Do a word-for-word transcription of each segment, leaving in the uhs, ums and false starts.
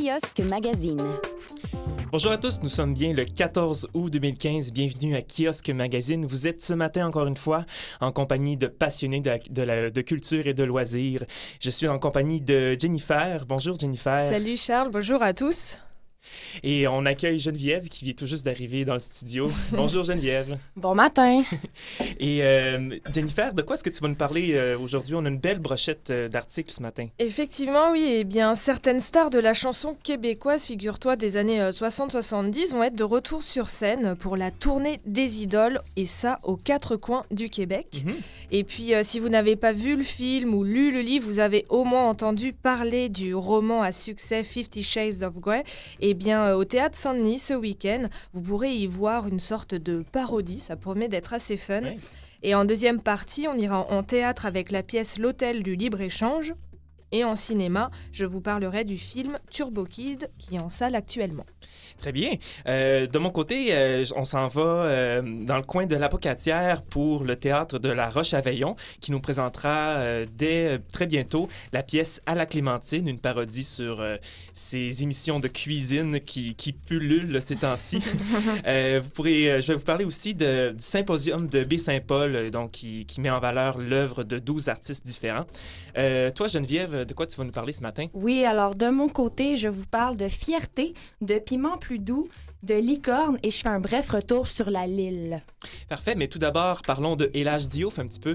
Kiosque Magazine. Bonjour à tous, nous sommes bien le quatorze août deux mille quinze. Bienvenue à Kiosque Magazine. Vous êtes ce matin, encore une fois, en compagnie de passionnés de, la, de, la, de culture et de loisirs. Je suis en compagnie de Jennifer. Bonjour Jennifer. Salut Charles, bonjour à tous. Et on accueille Geneviève qui vient tout juste d'arriver dans le studio. Bonjour Geneviève. Bon matin. Et euh, Jennifer, de quoi est-ce que tu vas nous parler euh, aujourd'hui? On a une belle brochette euh, d'articles ce matin. Effectivement, oui. Eh bien, certaines stars de la chanson québécoise, figure-toi, des années euh, soixante soixante-dix, vont être de retour sur scène pour la tournée des idoles, et ça aux quatre coins du Québec. Mm-hmm. Et puis, euh, si vous n'avez pas vu le film ou lu le livre, vous avez au moins entendu parler du roman à succès Fifty Shades of Grey. Et Eh bien, au Théâtre Saint-Denis, ce week-end, vous pourrez y voir une sorte de parodie. Ça promet d'être assez fun. Oui. Et en deuxième partie, on ira en théâtre avec la pièce L'Hôtel du Libre-Échange. Et en cinéma, je vous parlerai du film Turbo Kid, qui est en salle actuellement. Très bien. Euh, de mon côté, euh, on s'en va euh, dans le coin de l'Apocatière pour le théâtre de la Roche-à-Veillon, qui nous présentera euh, dès euh, très bientôt la pièce À la Clémentine, une parodie sur euh, ces émissions de cuisine qui, qui pullulent ces temps-ci. euh, vous pourrez, euh, je vais vous parler aussi de, du symposium de Baie-Saint-Paul, donc qui, qui met en valeur l'œuvre de douze artistes différents. Euh, toi, Geneviève, de quoi tu vas nous parler ce matin? Oui, alors de mon côté, je vous parle de Fierté, de Piment plus doux, de Licorne et je fais un bref retour sur la Lille. Parfait, mais tout d'abord, parlons de El Hadj Diouf un petit peu.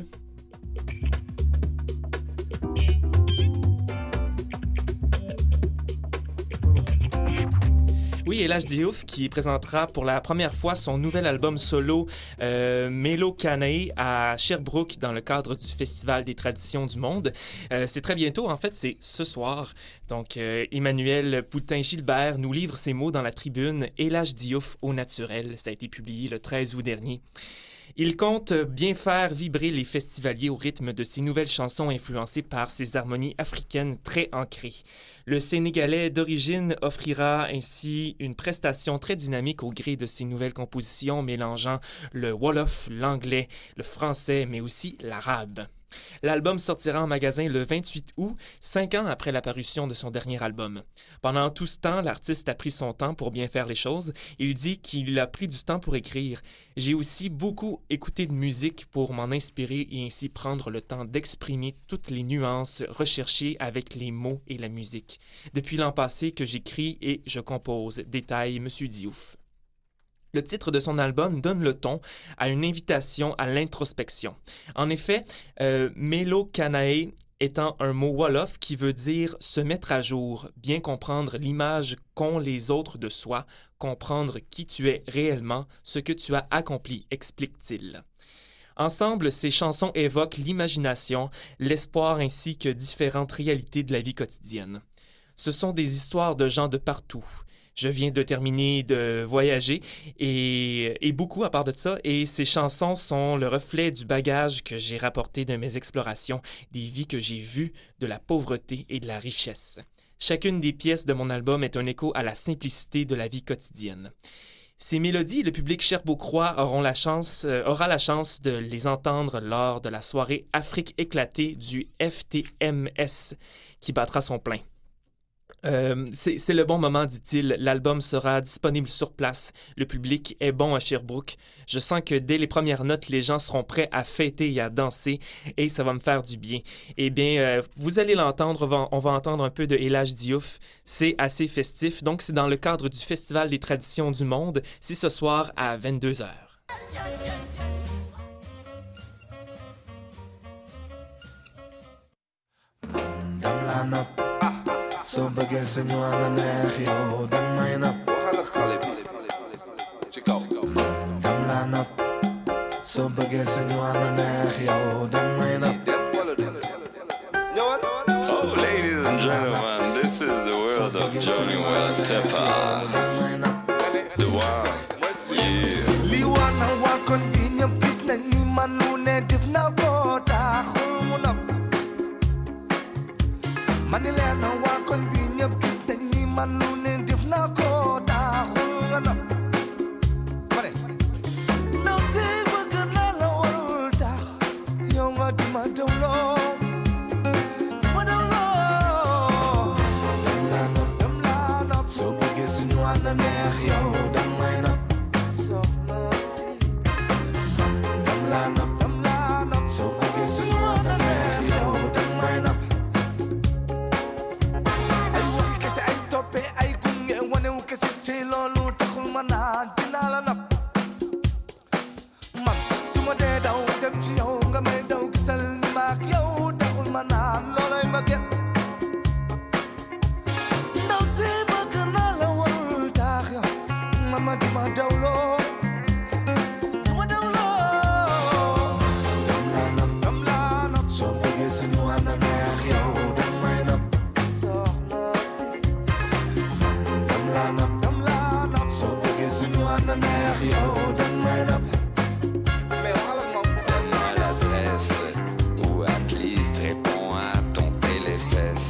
Oui, El Hadj Diouf qui présentera pour la première fois son nouvel album solo euh, Mélo Canaé à Sherbrooke dans le cadre du Festival des traditions du monde. Euh, c'est très bientôt, en fait, c'est ce soir. Donc, euh, Emmanuel Poutin-Gilbert nous livre ses mots dans la tribune El Hadj Diouf au naturel. Ça a été publié le treize août dernier. Il compte bien faire vibrer les festivaliers au rythme de ses nouvelles chansons influencées par ses harmonies africaines très ancrées. Le Sénégalais d'origine offrira ainsi une prestation très dynamique au gré de ses nouvelles compositions mélangeant le wolof, l'anglais, le français, mais aussi l'arabe. L'album sortira en magasin le vingt-huit août, cinq ans après la parution de son dernier album. Pendant tout ce temps, l'artiste a pris son temps pour bien faire les choses. Il dit qu'il a pris du temps pour écrire. « J'ai aussi beaucoup écouté de musique pour m'en inspirer et ainsi prendre le temps d'exprimer toutes les nuances recherchées avec les mots et la musique. Depuis l'an passé que j'écris et je compose », détaille M. Diouf. Le titre de son album donne le ton à une invitation à l'introspection. En effet, euh, Mélo Canaé étant un mot wolof qui veut dire se mettre à jour, bien comprendre l'image qu'ont les autres de soi, comprendre qui tu es réellement, ce que tu as accompli, explique-t-il. Ensemble, ces chansons évoquent l'imagination, l'espoir ainsi que différentes réalités de la vie quotidienne. Ce sont des histoires de gens de partout. Je viens de terminer de voyager et, et beaucoup à part de ça, et ces chansons sont le reflet du bagage que j'ai rapporté de mes explorations, des vies que j'ai vues, de la pauvreté et de la richesse. Chacune des pièces de mon album est un écho à la simplicité de la vie quotidienne. Ces mélodies, le public sherbrookois auront la chance, euh, aura la chance de les entendre lors de la soirée Afrique éclatée du F T M S qui battra son plein. Euh, c'est, c'est le bon moment, dit-il. L'album sera disponible sur place. Le public est bon à Sherbrooke. Je sens que dès les premières notes, les gens seront prêts à fêter et à danser et ça va me faire du bien. Eh bien, euh, vous allez l'entendre. On va, on va entendre un peu de El Hadj Diouf. C'est assez festif. Donc, c'est dans le cadre du Festival des traditions du monde. C'est ce soir à vingt-deux heures. So bëggee sañu ana neex yow dang may napp waxal xale bi ci kaw dam la napp so bëggee sañu ana neex yow dang may napp Oh, ladies and gentlemen, this is the world of Johnny Well Tepper. The one, yeah. Li wana waa koñ bi ñëpp gis nañ ni man lu ne def na ko taxul mu napp man ni leer na waa koñ bi ñëpp gis nañ ni man lu ne def na ko taxul nga napp pare ndaw si bëgg na la warul tax a neex yow dang may nopp soxna si man dam laa nopp dam laa nopp soo bëggee suñu ànd a neex yow dang may nopp ay waxi kese ay toppe ay gunge wanewu kese ci loolu taxul ma naan dinaa la nopp man su ma dee daw dem ci yow nga may daw gisal ni maak yow taxul ma naan looloy ma gën ndaw si bëgg naa la warul tax yow mama di ma dawloo di ma dawloo dam laa nopp dam laa nopp soo bëggee suñu ànd neex yow dam may nopp soxna si man dam laa nopp dam laa nopp soo bëggee suñu ànd neex yow dam may nopp Donne-moi l'adresse ou at least réponds à ton téléfesse.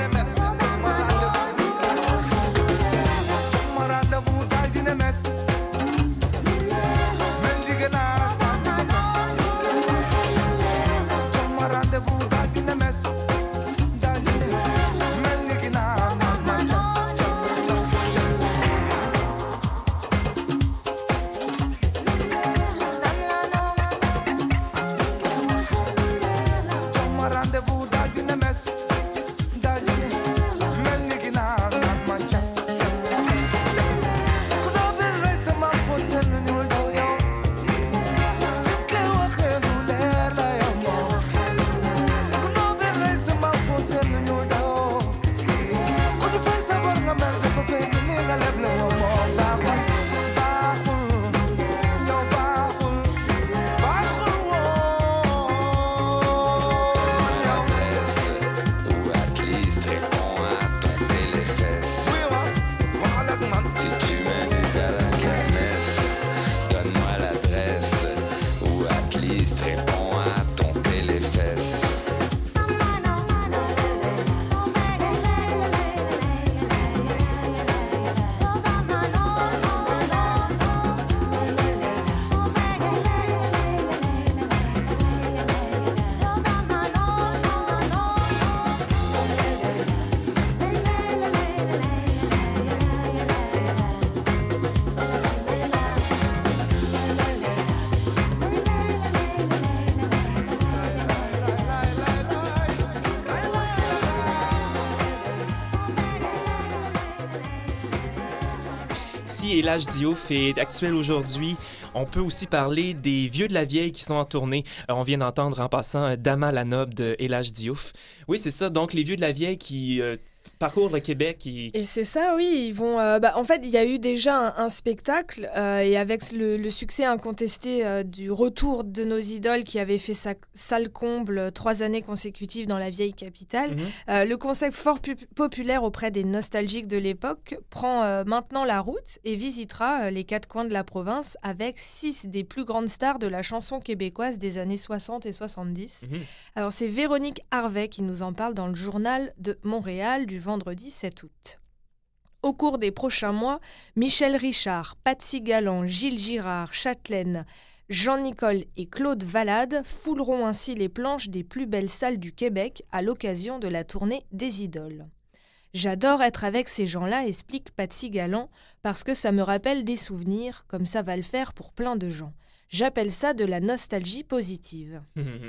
Et l'âge Diouf est actuel aujourd'hui. On peut aussi parler des Vieux de la Vieille qui sont en tournée. Euh, on vient d'entendre en passant Dama la Noble de Elage Diouf. Oui, c'est ça. Donc, les Vieux de la Vieille qui euh, parcourent le Québec. Et, et c'est ça, oui. Ils vont. Euh, bah, en fait, il y a eu déjà un, un spectacle euh, et avec le, le succès incontesté euh, du retour de nos idoles qui avait fait sa salle comble trois années consécutives dans la vieille capitale, mm-hmm. euh, le concept fort pu- populaire auprès des nostalgiques de l'époque prend euh, maintenant la route et visitera euh, les quatre coins de la province avec six des plus grandes stars de la chanson québécoise des années soixante et soixante-dix. Mm-hmm. Alors, c'est Véronique Harvey qui nous en parle dans le journal de Montréal du vendredi sept août. Au cours des prochains mois, Michel Richard, Patsy Galland, Gilles Girard, Châtelaine, Jean-Nicole et Claude Valade fouleront ainsi les planches des plus belles salles du Québec à l'occasion de la tournée des idoles. J'adore être avec ces gens-là, explique Patsy Galland, parce que ça me rappelle des souvenirs, comme ça va le faire pour plein de gens. J'appelle ça de la nostalgie positive.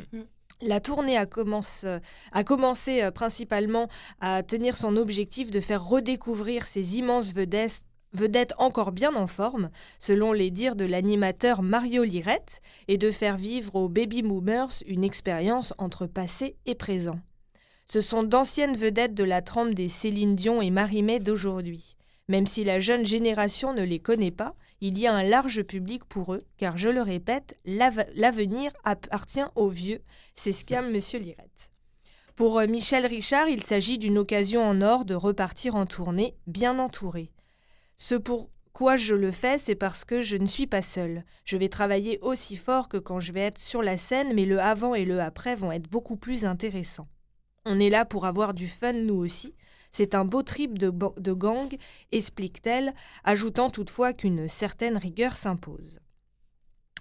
La tournée a, commence, a commencé euh, principalement à tenir son objectif de faire redécouvrir ces immenses vedettes, vedettes encore bien en forme, selon les dires de l'animateur Mario Lirette, et de faire vivre aux baby boomers une expérience entre passé et présent. Ce sont d'anciennes vedettes de la trempe des Céline Dion et Marie-May d'aujourd'hui. Même si la jeune génération ne les connaît pas, il y a un large public pour eux, car je le répète, l'av- l'avenir appartient aux vieux, s'exclame Monsieur Lirette. Pour euh, Michel Richard, il s'agit d'une occasion en or de repartir en tournée, bien entouré. Ce pourquoi je le fais, c'est parce que je ne suis pas seule. Je vais travailler aussi fort que quand je vais être sur la scène, mais le avant et le après vont être beaucoup plus intéressants. On est là pour avoir du fun, nous aussi. C'est un beau trip de, bo- de gang, explique-t-elle, ajoutant toutefois qu'une certaine rigueur s'impose.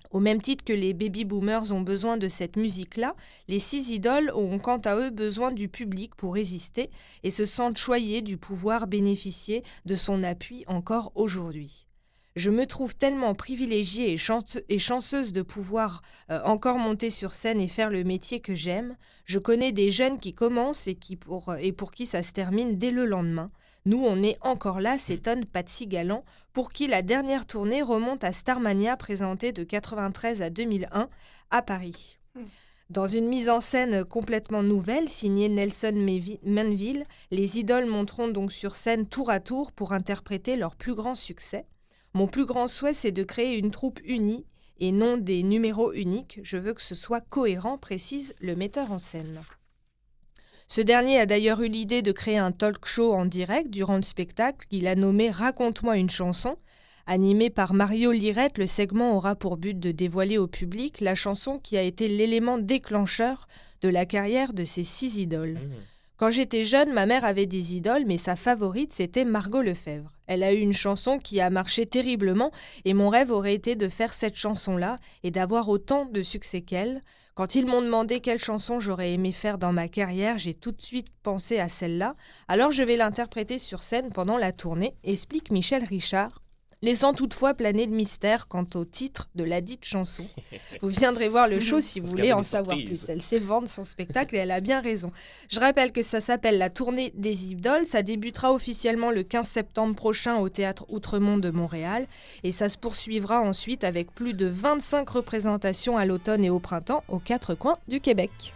Au même titre que les baby-boomers ont besoin de cette musique-là, les six idoles ont quant à eux besoin du public pour résister et se sentent choyés du pouvoir bénéficier de son appui encore aujourd'hui. Je me trouve tellement privilégiée et, chance- et chanceuse de pouvoir euh, encore monter sur scène et faire le métier que j'aime. Je connais des jeunes qui commencent et, qui pour, et pour qui ça se termine dès le lendemain. Nous, on est encore là, s'étonne Patsy Galland, pour qui la dernière tournée remonte à Starmania, présentée de quatre-vingt-treize à deux mille un à Paris. Mmh. Dans une mise en scène complètement nouvelle, signée Nelson Manville, les idoles monteront donc sur scène tour à tour pour interpréter leur plus grand succès. Mon plus grand souhait, c'est de créer une troupe unie et non des numéros uniques. Je veux que ce soit cohérent, précise le metteur en scène. Ce dernier a d'ailleurs eu l'idée de créer un talk show en direct durant le spectacle qu'il a nommé « Raconte-moi une chanson ». Animé par Mario Lirette, le segment aura pour but de dévoiler au public la chanson qui a été l'élément déclencheur de la carrière de ces six idoles. Mmh. Quand j'étais jeune, ma mère avait des idoles, mais sa favorite, c'était Margot Lefebvre. Elle a eu une chanson qui a marché terriblement et mon rêve aurait été de faire cette chanson-là et d'avoir autant de succès qu'elle. Quand ils m'ont demandé quelle chanson j'aurais aimé faire dans ma carrière, j'ai tout de suite pensé à celle-là. Alors je vais l'interpréter sur scène pendant la tournée, explique Michel Richard, laissant toutefois planer le mystère quant au titre de la dite chanson. Vous viendrez voir le show si vous voulez en savoir plus. Elle sait vendre son spectacle et elle a bien raison. Je rappelle que ça s'appelle la Tournée des Idoles. Ça débutera officiellement le quinze septembre prochain au Théâtre Outremont de Montréal et ça se poursuivra ensuite avec plus de vingt-cinq représentations à l'automne et au printemps aux quatre coins du Québec.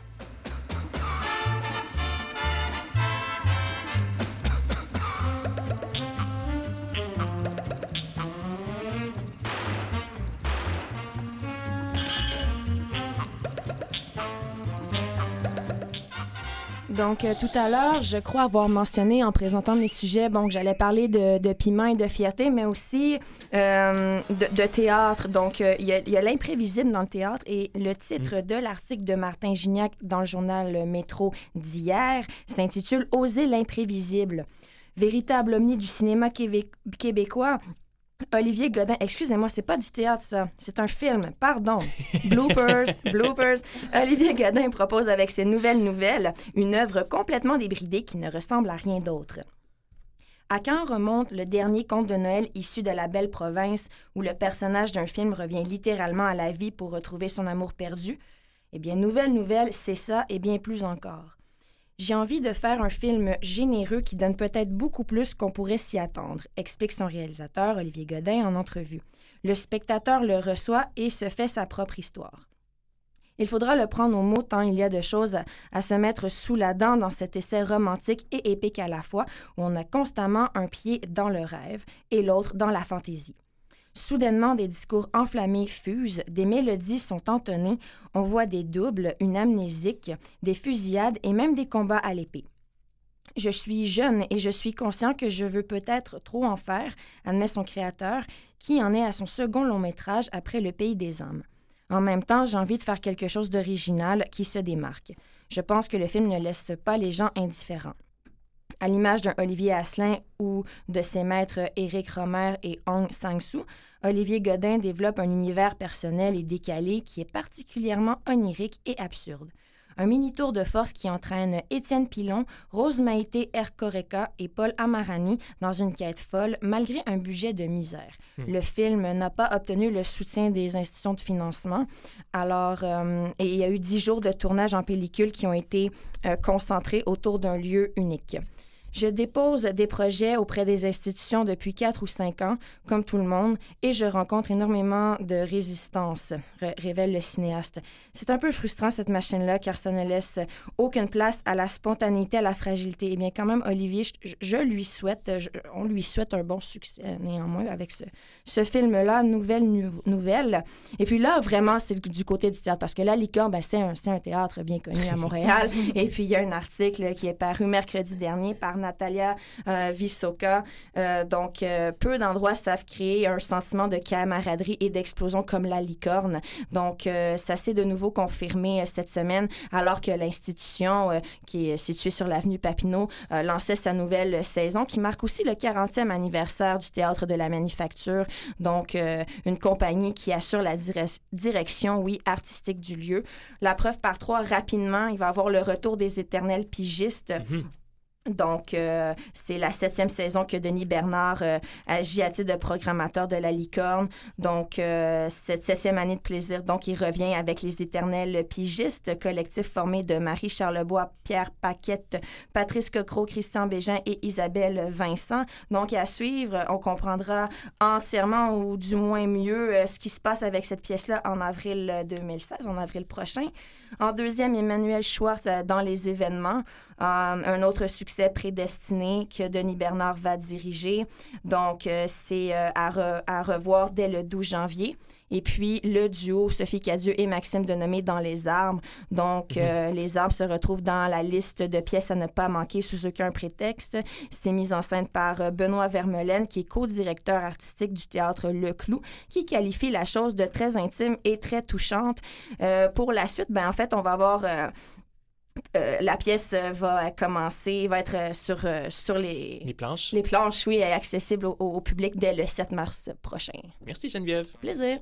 Donc, euh, tout à l'heure, je crois avoir mentionné en présentant mes sujets, bon, que j'allais parler de, de piment et de fierté, mais aussi euh, de, de théâtre. Donc, il euh, y a, y a l'imprévisible dans le théâtre et le titre mmh. de l'article de Martin Gignac dans le journal Métro d'hier s'intitule « Oser l'imprévisible ». Véritable omni du cinéma québé- québécois, Olivier Godin, excusez-moi, c'est pas du théâtre, ça. C'est un film, pardon. Bloopers, bloopers. Olivier Godin propose avec ses nouvelles nouvelles une œuvre complètement débridée qui ne ressemble à rien d'autre. À quand remonte le dernier conte de Noël issu de la belle province où le personnage d'un film revient littéralement à la vie pour retrouver son amour perdu? Eh bien, Nouvelle Nouvelle, c'est ça et bien plus encore. J'ai envie de faire un film généreux qui donne peut-être beaucoup plus qu'on pourrait s'y attendre, explique son réalisateur Olivier Godin en entrevue. Le spectateur le reçoit et se fait sa propre histoire. Il faudra le prendre au mot tant il y a de choses à, à se mettre sous la dent dans cet essai romantique et épique à la fois où on a constamment un pied dans le rêve et l'autre dans la fantaisie. Soudainement, des discours enflammés fusent, des mélodies sont entonnées, on voit des doubles, une amnésique, des fusillades et même des combats à l'épée. Je suis jeune et je suis conscient que je veux peut-être trop en faire, admet son créateur, qui en est à son second long métrage après Le Pays des Hommes. En même temps, j'ai envie de faire quelque chose d'original qui se démarque. Je pense que le film ne laisse pas les gens indifférents. À l'image d'un Olivier Asselin ou de ses maîtres Éric Rohmer et Aung San-Suu, Olivier Godin développe un univers personnel et décalé qui est particulièrement onirique et absurde. Un mini-tour de force qui entraîne Étienne Pilon, Rose Maïté Erkoreka et Paul Amarani dans une quête folle malgré un budget de misère. Mmh. Le film n'a pas obtenu le soutien des institutions de financement. Alors, euh, et il y a eu dix jours de tournage en pellicule qui ont été euh, concentrés autour d'un lieu unique. Je dépose des projets auprès des institutions depuis quatre ou cinq ans, comme tout le monde, et je rencontre énormément de résistance, ré- révèle le cinéaste. C'est un peu frustrant, cette machine-là, car ça ne laisse aucune place à la spontanéité, à la fragilité. Eh bien, quand même, Olivier, je, je lui souhaite, je, on lui souhaite un bon succès, néanmoins, avec ce, ce film-là, Nouvelle nu- Nouvelle. Et puis là, vraiment, c'est du côté du théâtre, parce que La Licorne, ben, c'est, un, c'est un théâtre bien connu à Montréal. Et puis, il y a un article qui est paru mercredi dernier par Natalia euh, Vysoka. Euh, donc, euh, peu d'endroits savent créer un sentiment de camaraderie et d'explosion comme la licorne. Donc, euh, ça s'est de nouveau confirmé euh, cette semaine, alors que l'institution, euh, qui est située sur l'avenue Papineau, euh, lançait sa nouvelle saison, qui marque aussi le quarantième anniversaire du Théâtre de la Manufacture. Donc, euh, une compagnie qui assure la dire- direction, oui, artistique du lieu. La preuve par trois, rapidement, il va y avoir le retour des éternels pigistes. Mm-hmm. Donc, euh, c'est la septième saison que Denis Bernard euh, agit à titre de programmateur de La Licorne. Donc, euh, cette septième année de plaisir, donc, il revient avec les éternels pigistes, collectif formé de Marie Charlebois, Pierre Paquette, Patrice Cocro, Christian Bégin et Isabelle Vincent. Donc, à suivre, on comprendra entièrement, ou du moins mieux, euh, ce qui se passe avec cette pièce-là en avril deux mille seize, en avril prochain. En deuxième, Emmanuel Schwartz euh, dans les événements. Euh, un autre succès prédestiné que Denis Bernard va diriger. Donc, euh, c'est euh, à, re- à revoir dès le douze janvier. Et puis, le duo Sophie Cadieux et Maxime Denomé dans Les Arbres. Donc, euh, mm-hmm. Les Arbres se retrouvent dans la liste de pièces à ne pas manquer sous aucun prétexte. C'est mis en scène par euh, Benoît Vermeulen, qui est co-directeur artistique du théâtre Le Clou, qui qualifie la chose de très intime et très touchante. Euh, pour la suite, ben en fait, on va avoir... Euh, Euh, la pièce va commencer, va être sur, euh, sur les... Les planches. Les planches, oui, accessible au, au public dès le sept mars prochain. Merci Geneviève. Plaisir.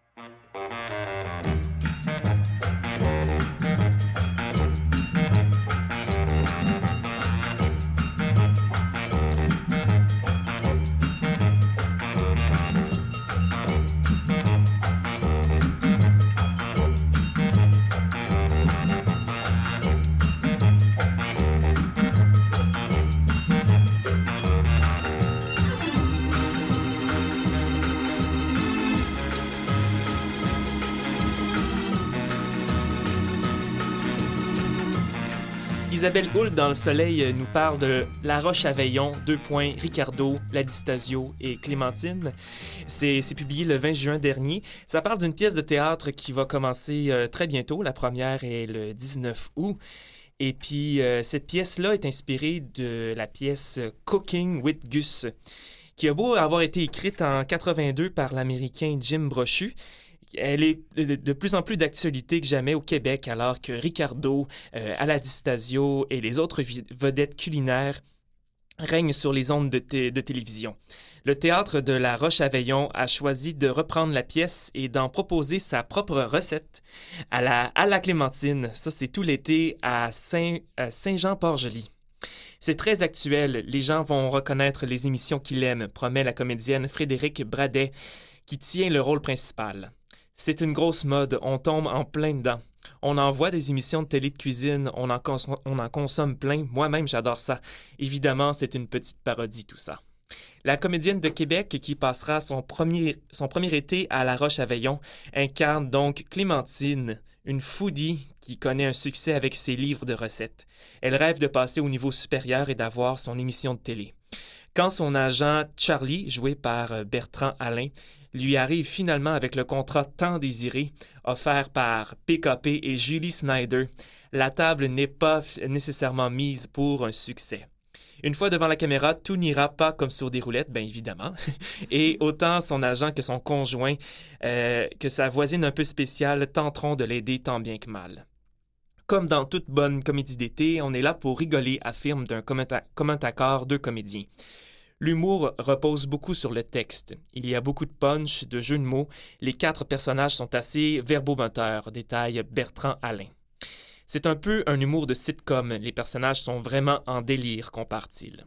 Isabelle Houle, dans Le Soleil, nous parle de La Roche-à-Veillon, deux points, Ricardo, Ladistasio et Clémentine. C'est, c'est publié le vingt juin dernier. Ça parle d'une pièce de théâtre qui va commencer euh, très bientôt. La première est le dix-neuf août. Et puis, euh, cette pièce-là est inspirée de la pièce Cooking with Gus, qui a beau avoir été écrite en quatre-vingt-deux par l'Américain Jim Brochu. Elle est de plus en plus d'actualité que jamais au Québec, alors que Ricardo, euh, Ladistasio et les autres vedettes culinaires règnent sur les ondes de, t- de télévision. Le théâtre de La Roche-à-Veillon a choisi de reprendre la pièce et d'en proposer sa propre recette à la, à la Clémentine. Ça, c'est tout l'été à, Saint, à Saint-Jean-Port-Joli. C'est très actuel. Les gens vont reconnaître les émissions qu'ils aiment, promet la comédienne Frédérique Bradet, qui tient le rôle principal. C'est une grosse mode, on tombe en plein dedans. On en voit des émissions de télé de cuisine, on en, cons- on en consomme plein. Moi-même, j'adore ça. Évidemment, c'est une petite parodie, tout ça. La comédienne de Québec, qui passera son premier, son premier été à La Roche-à-Veillon, incarne donc Clémentine, une foodie qui connaît un succès avec ses livres de recettes. Elle rêve de passer au niveau supérieur et d'avoir son émission de télé. Quand son agent Charlie, joué par Bertrand Alain, lui arrive finalement avec le contrat tant désiré, offert par P K P et Julie Snyder, la table n'est pas nécessairement mise pour un succès. Une fois devant la caméra, tout n'ira pas comme sur des roulettes, bien évidemment. Et autant son agent que son conjoint, euh, que sa voisine un peu spéciale, tenteront de l'aider tant bien que mal. Comme dans toute bonne comédie d'été, on est là pour rigoler, affirme d'un commun, commun accord deux comédiens. L'humour repose beaucoup sur le texte. Il y a beaucoup de punch, de jeux de mots. Les quatre personnages sont assez verbomoteurs, détaille Bertrand Alain. C'est un peu un humour de sitcom. Les personnages sont vraiment en délire, compare-t-il.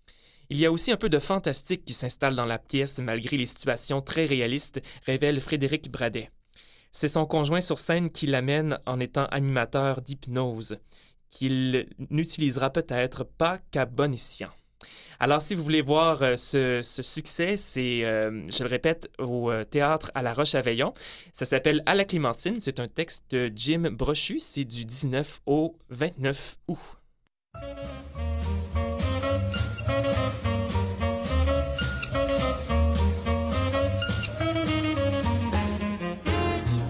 Il y a aussi un peu de fantastique qui s'installe dans la pièce malgré les situations très réalistes, révèle Frédéric Bradet. C'est son conjoint sur scène qui l'amène en étant animateur d'hypnose, qu'il n'utilisera peut-être pas qu'à bon escient. Alors, si vous voulez voir euh, ce, ce succès, c'est, euh, je le répète, au euh, théâtre à La Roche-à-Veillon. Ça s'appelle À la Clémentine. C'est un texte de Jim Brochu. C'est du dix-neuf au vingt-neuf août. Il s'est levé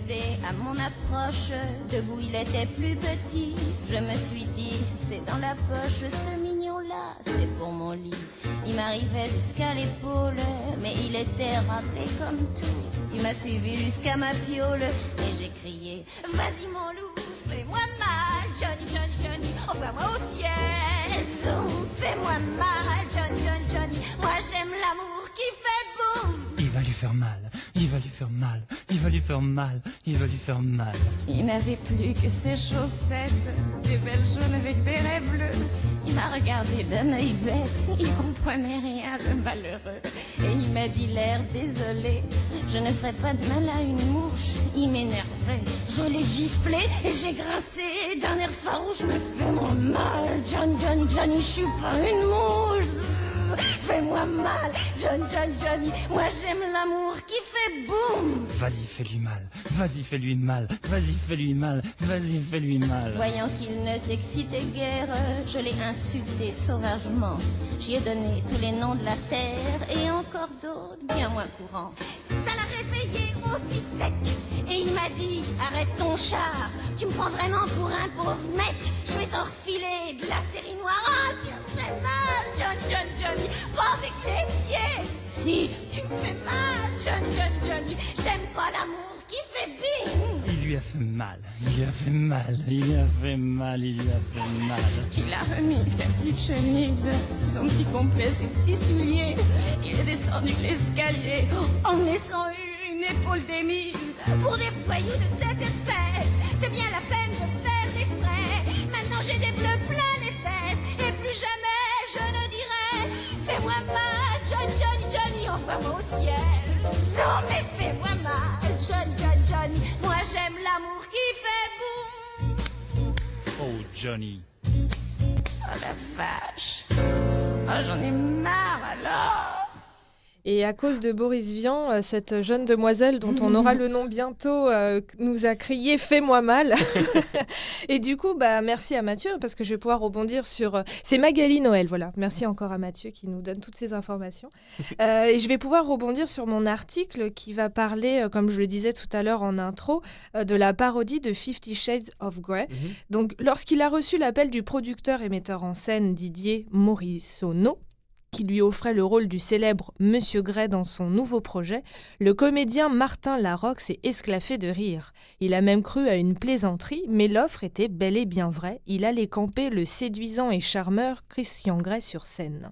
arrivé à mon approche. Debout, il était plus petit. Je me suis dit, c'est dans la poche, ce mignon-là, c'est pour mon lit. Il m'arrivait jusqu'à l'épaule, mais il était râpé comme tout. Il m'a suivi jusqu'à ma fiole et j'ai crié, vas-y mon loup, fais-moi mal, Johnny, Johnny, Johnny, envoie-moi au ciel. Zoom, fais-moi mal, Johnny, Johnny, Johnny, moi j'aime l'amour qui fait boum. Il va lui faire mal, il va lui faire mal, il va lui faire mal, il va lui faire mal. Il n'avait plus que ses chaussettes, des belles jaunes avec des raies bleues. Il m'a regardé d'un œil bête, il comprenait rien, le malheureux. Et il m'a dit l'air désolé, je ne ferai pas de mal à une mouche. Il m'énervait, je l'ai giflé et j'ai grincé d'un air farouche. Me fais-moi mal, Johnny, Johnny, Johnny, je suis pas une mouche. Fais-moi mal, Johnny, Johnny, Johnny, moi j'aime l'amour qui fait boum. Vas-y, fais-lui mal, vas-y, fais-lui mal, vas-y, fais-lui mal, vas-y, fais-lui mal. Voyant qu'il ne s'excitait guère, je l'ai insulté sauvagement. J'y ai donné tous les noms de la terre et encore d'autres bien moins courants. Ça l'a réveillé aussi sec et il m'a dit, arrête ton char, tu me prends vraiment pour un pauvre mec. Je vais t'en refiler de la série noire. Ah, tu me fais mal, Johnny, Johnny, Johnny, pas avec les pieds. Si, tu me fais mal, Johnny, Johnny, Johnny, j'aime pas l'amour qui fait bing. Il lui a fait mal, il lui a fait mal, il lui a fait mal, il lui a fait mal. Il a remis sa petite chemise, son petit complet, ses petits souliers. Il est descendu l'escalier en me laissant une épaule démise. Pour des voyous de cette espèce, c'est bien la peine de faire des frais. Maintenant j'ai des bleus plein les fesses et plus jamais je ne dirai fais-moi mal, Johnny, Johnny, Johnny, envoie-moi au ciel. Non mais fais-moi mal, Johnny, Johnny, Johnny, moi j'aime l'amour qui fait boum. Oh, Johnny. Oh la vache. Oh j'en ai marre alors. Et à cause de Boris Vian, cette jeune demoiselle dont on aura le nom bientôt euh, nous a crié « Fais-moi mal ». Et du coup, bah, merci à Mathieu parce que je vais pouvoir rebondir sur... C'est Magali Noël, voilà. Merci encore à Mathieu qui nous donne toutes ces informations. Euh, et je vais pouvoir rebondir sur mon article qui va parler, euh, comme je le disais tout à l'heure en intro, euh, de la parodie de Fifty Shades of Grey. Mm-hmm. Donc, lorsqu'il a reçu l'appel du producteur et metteur en scène Didier Morissono, qui lui offrait le rôle du célèbre Monsieur Gray dans son nouveau projet, le comédien Martin Larocque s'est esclaffé de rire. Il a même cru à une plaisanterie, mais l'offre était bel et bien vraie. Il allait camper le séduisant et charmeur Christian Grey sur scène.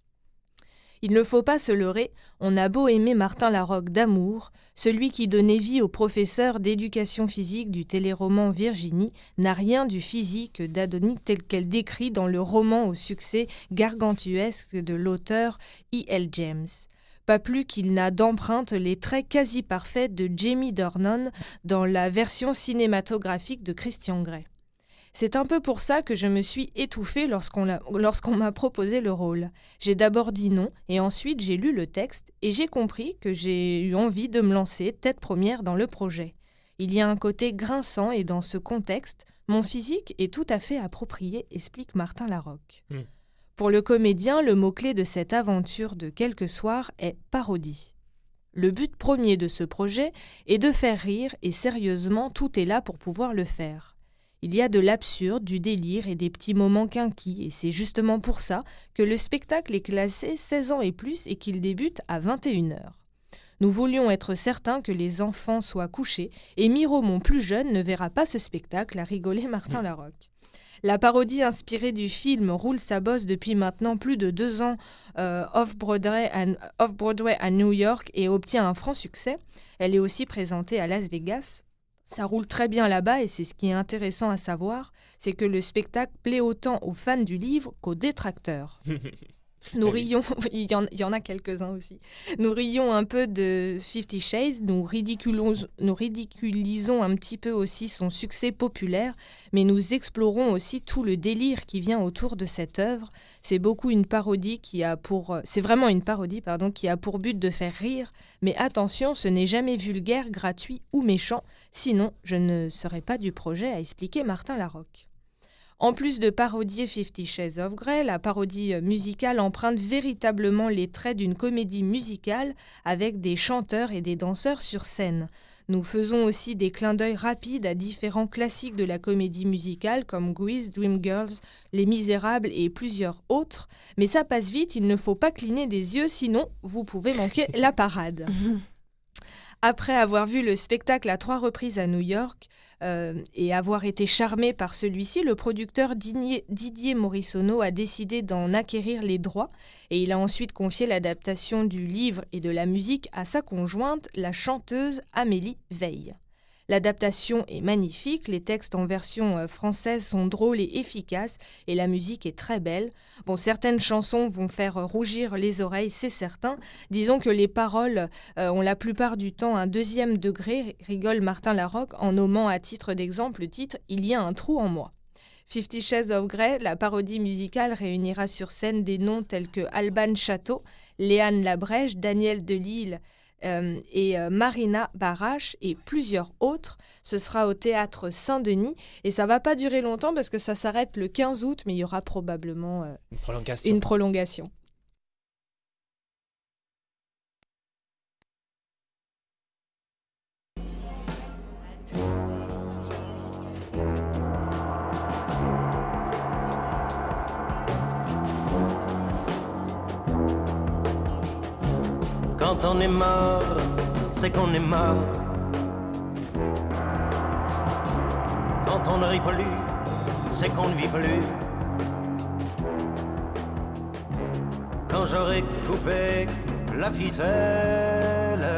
Il ne faut pas se leurrer, on a beau aimer Martin Larocque d'amour, celui qui donnait vie au professeur d'éducation physique du téléroman Virginie n'a rien du physique d'Adonis tel qu'elle décrit dans le roman au succès gargantuesque de l'auteur E L James. Pas plus qu'il n'a d'empreinte les traits quasi parfaits de Jamie Dornan dans la version cinématographique de Christian Grey. C'est un peu pour ça que je me suis étouffée lorsqu'on, l'a, lorsqu'on m'a proposé le rôle. J'ai d'abord dit non, et ensuite j'ai lu le texte, et j'ai compris que j'ai eu envie de me lancer tête première dans le projet. Il y a un côté grinçant, et dans ce contexte, mon physique est tout à fait approprié, explique Martin Larocque. Mmh. Pour le comédien, le mot-clé de cette aventure de quelques soirs est parodie. Le but premier de ce projet est de faire rire, et sérieusement, tout est là pour pouvoir le faire. Il y a de l'absurde, du délire et des petits moments quinquis, et c'est justement pour ça que le spectacle est classé seize ans et plus et qu'il débute à vingt et une heures. Nous voulions être certains que les enfants soient couchés, et Miro, mon plus jeune, ne verra pas ce spectacle, a rigolé Martin Larocque. La parodie inspirée du film roule sa bosse depuis maintenant plus de deux ans euh, off-Broadway à, off-Broadway à New York et obtient un franc succès. Elle est aussi présentée à Las Vegas. Ça roule très bien là-bas et c'est ce qui est intéressant à savoir, c'est que le spectacle plaît autant aux fans du livre qu'aux détracteurs. Nous rions, il y, en, il y en a quelques-uns aussi. Nous rions un peu de Fifty Shades, nous ridiculisons, nous ridiculisons un petit peu aussi son succès populaire, mais nous explorons aussi tout le délire qui vient autour de cette œuvre. C'est beaucoup une parodie qui a pour, c'est vraiment une parodie, pardon, qui a pour but de faire rire. Mais attention, ce n'est jamais vulgaire, gratuit ou méchant. Sinon, je ne serais pas du projet, a expliqué Martin Larocque. En plus de parodier Fifty Shades of Grey, la parodie musicale emprunte véritablement les traits d'une comédie musicale avec des chanteurs et des danseurs sur scène. Nous faisons aussi des clins d'œil rapides à différents classiques de la comédie musicale comme Grease, Dreamgirls, Les Misérables et plusieurs autres. Mais ça passe vite, il ne faut pas cligner des yeux, sinon vous pouvez manquer la parade. Après avoir vu le spectacle à trois reprises à New York euh, et avoir été charmé par celui-ci, le producteur Didier, Didier Morissono a décidé d'en acquérir les droits et il a ensuite confié l'adaptation du livre et de la musique à sa conjointe, la chanteuse Amélie Veil. L'adaptation est magnifique, les textes en version française sont drôles et efficaces et la musique est très belle. Bon, certaines chansons vont faire rougir les oreilles, c'est certain. Disons que les paroles euh, ont la plupart du temps un deuxième degré, rigole Martin Larocque en nommant à titre d'exemple le titre « Il y a un trou en moi ». Fifty Shades of Grey, la parodie musicale réunira sur scène des noms tels que Alban Château, Léane Labrèche, Daniel Delille, Euh, et euh, Marina Barache et plusieurs autres. Ce sera au théâtre Saint-Denis et ça va pas durer longtemps parce que ça s'arrête le quinze août, mais il y aura probablement euh, une prolongation. Une prolongation. Quand on est mort, c'est qu'on est mort. Quand on ne rit plus, c'est qu'on ne vit plus. Quand j'aurai coupé la ficelle,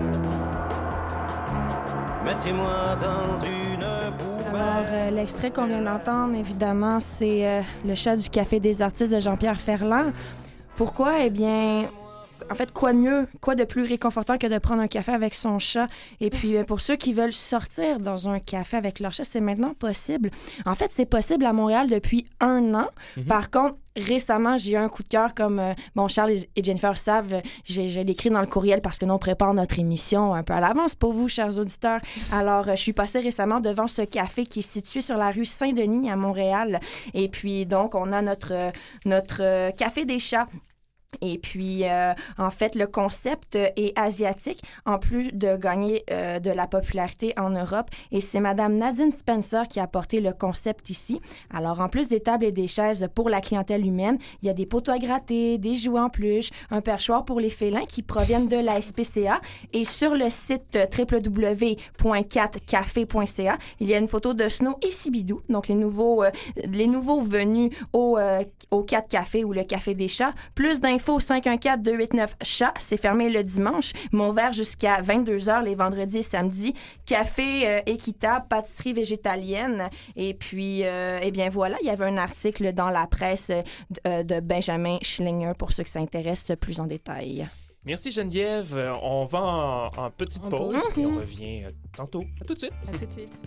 mettez-moi dans une poubelle. Alors, euh, l'extrait qu'on vient d'entendre, évidemment, c'est euh, Le chat du Café des artistes de Jean-Pierre Ferland. Pourquoi? Eh bien... En fait, quoi de mieux, quoi de plus réconfortant que de prendre un café avec son chat? Et puis, pour ceux qui veulent sortir dans un café avec leur chat, c'est maintenant possible. En fait, c'est possible à Montréal depuis un an. Mm-hmm. Par contre, récemment, j'ai eu un coup de cœur comme, euh, bon, Charles et Jennifer savent, j'ai, je l'écris dans le courriel parce que nous, on prépare notre émission un peu à l'avance pour vous, chers auditeurs. Alors, euh, je suis passée récemment devant ce café qui est situé sur la rue Saint-Denis à Montréal. Et puis, donc, on a notre, euh, notre euh, café des chats. Et puis, euh, en fait, le concept est asiatique, en plus de gagner euh, de la popularité en Europe. Et c'est Madame Nadine Spencer qui a porté le concept ici. Alors, en plus des tables et des chaises pour la clientèle humaine, il y a des poteaux à gratter, des jouets en peluche, un perchoir pour les félins qui proviennent de la S P C A. Et sur le site w w w point quatre café point c a, il y a une photo de Snow et Sibidou, donc les nouveaux, euh, les nouveaux venus au, euh, au quatre Café ou le Café des chats. Plus d'infos cinq un quatre deux huit neuf chat, c'est fermé le dimanche, mais ouvert jusqu'à vingt-deux heures les vendredis et samedis. Café euh, équitable, pâtisserie végétalienne. Et puis, euh, eh bien voilà, il y avait un article dans la presse euh, de Benjamin Schlinger pour ceux qui s'intéressent plus en détail. Merci Geneviève. On va en, en petite en pause pause. et on revient euh, tantôt. À tout de suite. À tout de suite.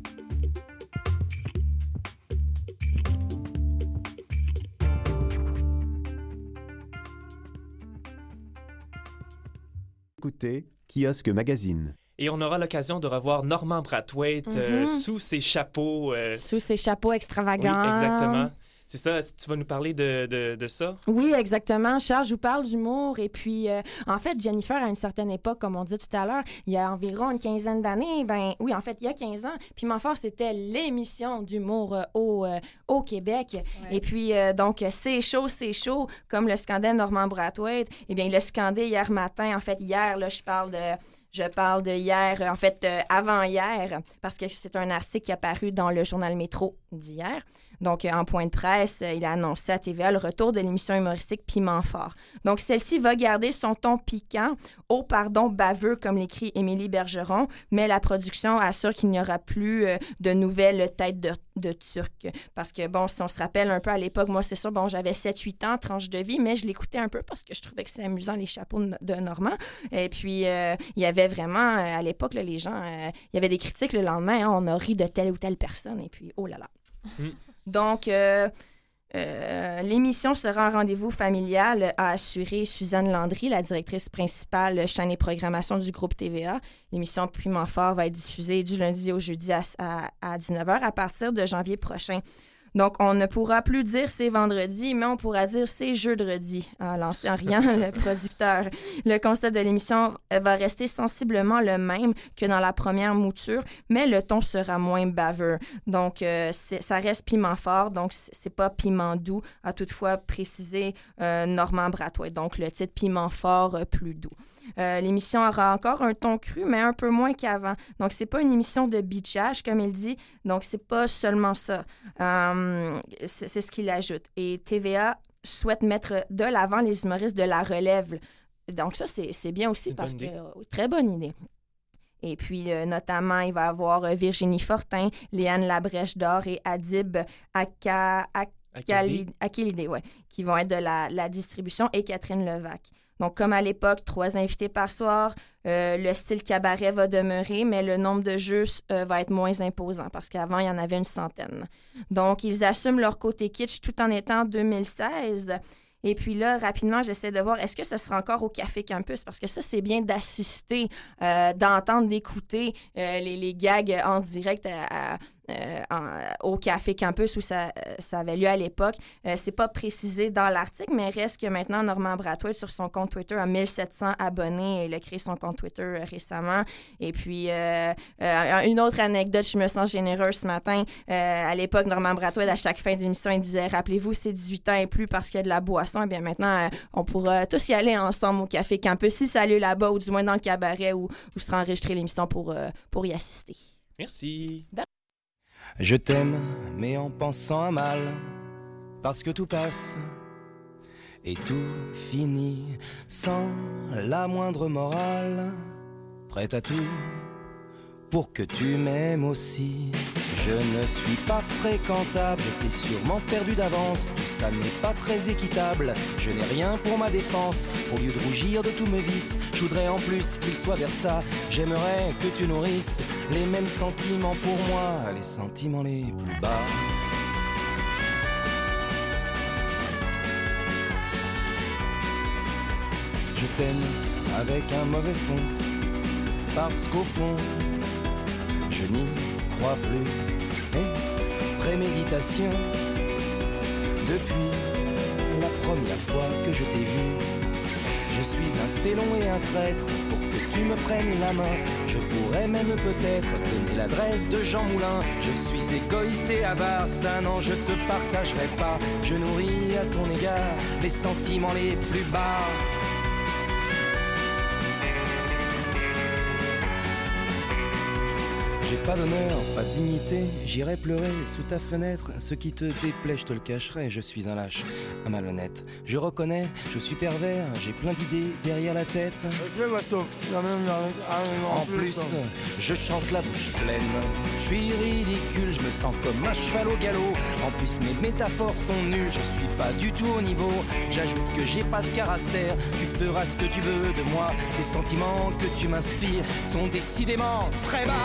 Écoutez Kiosque Magazine. Et on aura l'occasion de revoir Normand Brathwaite mm-hmm. euh, sous ses chapeaux. Euh... Sous ses chapeaux extravagants. Oui, exactement. C'est ça, tu vas nous parler de, de, de ça? Oui, exactement. Charles, je vous parle d'humour. Et puis, euh, en fait, Jennifer, à une certaine époque, comme on dit tout à l'heure, il y a environ une quinzaine d'années, ben oui, en fait, il y a quinze ans, Piment Fort, c'était l'émission d'humour euh, au, euh, au Québec. Ouais. Et puis, euh, donc, c'est chaud, c'est chaud, comme le scandait Normand Brathwaite. Eh bien, il l'a scandé hier matin. En fait, hier, là, je parle de... Je parle de hier, en fait, euh, avant-hier, parce que c'est un article qui est apparu dans le journal Métro d'hier. Donc, en point de presse, il a annoncé à T V A le retour de l'émission humoristique Piment Fort. Donc, celle-ci va garder son ton piquant, au pardon baveux, comme l'écrit Émilie Bergeron, mais la production assure qu'il n'y aura plus euh, de nouvelles têtes de, de Turc. Parce que, bon, si on se rappelle un peu à l'époque, moi, c'est sûr, bon, j'avais sept huit ans, tranche de vie, mais je l'écoutais un peu parce que je trouvais que c'était amusant, les chapeaux de Normand. Et puis, euh, il y avait vraiment, à l'époque, là, les gens, euh, il y avait des critiques le lendemain, hein, on a ri de telle ou telle personne, et puis, oh là là. Mm. Donc, euh, euh, l'émission sera un rendez-vous familial, a assuré Suzanne Landry, la directrice principale chaîne et programmation du groupe T V A. L'émission Piment Fort va être diffusée du lundi au jeudi à, à, à dix-neuf heures à partir de janvier prochain. Donc, on ne pourra plus dire c'est vendredi, mais on pourra dire c'est jeudi, en lançant rien le producteur. Le concept de l'émission va rester sensiblement le même que dans la première mouture, mais le ton sera moins baveux. Donc, euh, c'est, ça reste piment fort, donc c'est, c'est pas piment doux, a toutefois précisé euh, Normand Brathwaite. Donc, le titre piment fort, euh, plus doux. Euh, l'émission aura encore un ton cru, mais un peu moins qu'avant. Donc, c'est pas une émission de bitchage, comme il dit. Donc, c'est pas seulement ça. Euh, c'est, c'est ce qu'il ajoute. Et T V A souhaite mettre de l'avant les humoristes de la relève. Donc, ça, c'est, c'est bien aussi parce que... Euh, très bonne idée. Et puis, euh, notamment, il va y avoir euh, Virginie Fortin, Léane Labrèche-Dor et Adib Aka... Akilidé, ouais, qui vont être de la, la distribution, et Catherine Levac. Donc, comme à l'époque, trois invités par soir, euh, le style cabaret va demeurer, mais le nombre de jeux euh, va être moins imposant parce qu'avant, il y en avait une centaine. Donc, ils assument leur côté kitsch tout en étant en deux mille seize. Et puis là, rapidement, j'essaie de voir, est-ce que ce sera encore au Café Campus? Parce que ça, c'est bien d'assister, euh, d'entendre, d'écouter euh, les, les gags en direct à, à, euh, en, au Café Campus où ça, ça avait lieu à l'époque. Euh, c'est pas précisé dans l'article, mais reste que maintenant, Normand Brathwaite, sur son compte Twitter, a mille sept cents abonnés. Il a créé son compte Twitter euh, récemment. Et puis, euh, euh, une autre anecdote, je me sens généreuse ce matin. Euh, à l'époque, Normand Brathwaite, à chaque fin d'émission, il disait « Rappelez-vous, c'est dix-huit ans et plus parce qu'il y a de la boisson. » Eh bien, maintenant, euh, on pourra tous y aller ensemble au Café Campus, si ça a lieu là-bas, ou du moins dans le cabaret où, où sera enregistrée l'émission pour, euh, pour y assister. Merci. Je t'aime, mais en pensant à mal, parce que tout passe et tout finit sans la moindre morale, prête à tout pour que tu m'aimes aussi. Je ne suis pas fréquentable, t'es sûrement perdu d'avance, tout ça n'est pas très équitable, je n'ai rien pour ma défense, au lieu de rougir de tous mes vices, je voudrais en plus qu'il soit vers ça, j'aimerais que tu nourrisses les mêmes sentiments pour moi, les sentiments les plus bas. Je t'aime avec un mauvais fond, parce qu'au fond, je n'y crois plus. Et préméditation, depuis la première fois que je t'ai vu, je suis un félon et un traître, pour que tu me prennes la main, je pourrais même peut-être donner l'adresse de Jean Moulin. Je suis égoïste et avare, ça non je te partagerai pas, je nourris à ton égard les sentiments les plus bas. J'ai pas d'honneur, pas de dignité, j'irai pleurer sous ta fenêtre. Ce qui te déplaît, je te le cacherai, je suis un lâche, un malhonnête. Je reconnais, je suis pervers, j'ai plein d'idées derrière la tête. En plus, je chante la bouche pleine. Je suis ridicule, je me sens comme un cheval au galop. En plus, mes métaphores sont nulles, je suis pas du tout au niveau. J'ajoute que j'ai pas de caractère, tu feras ce que tu veux de moi. Les sentiments que tu m'inspires sont décidément très bas.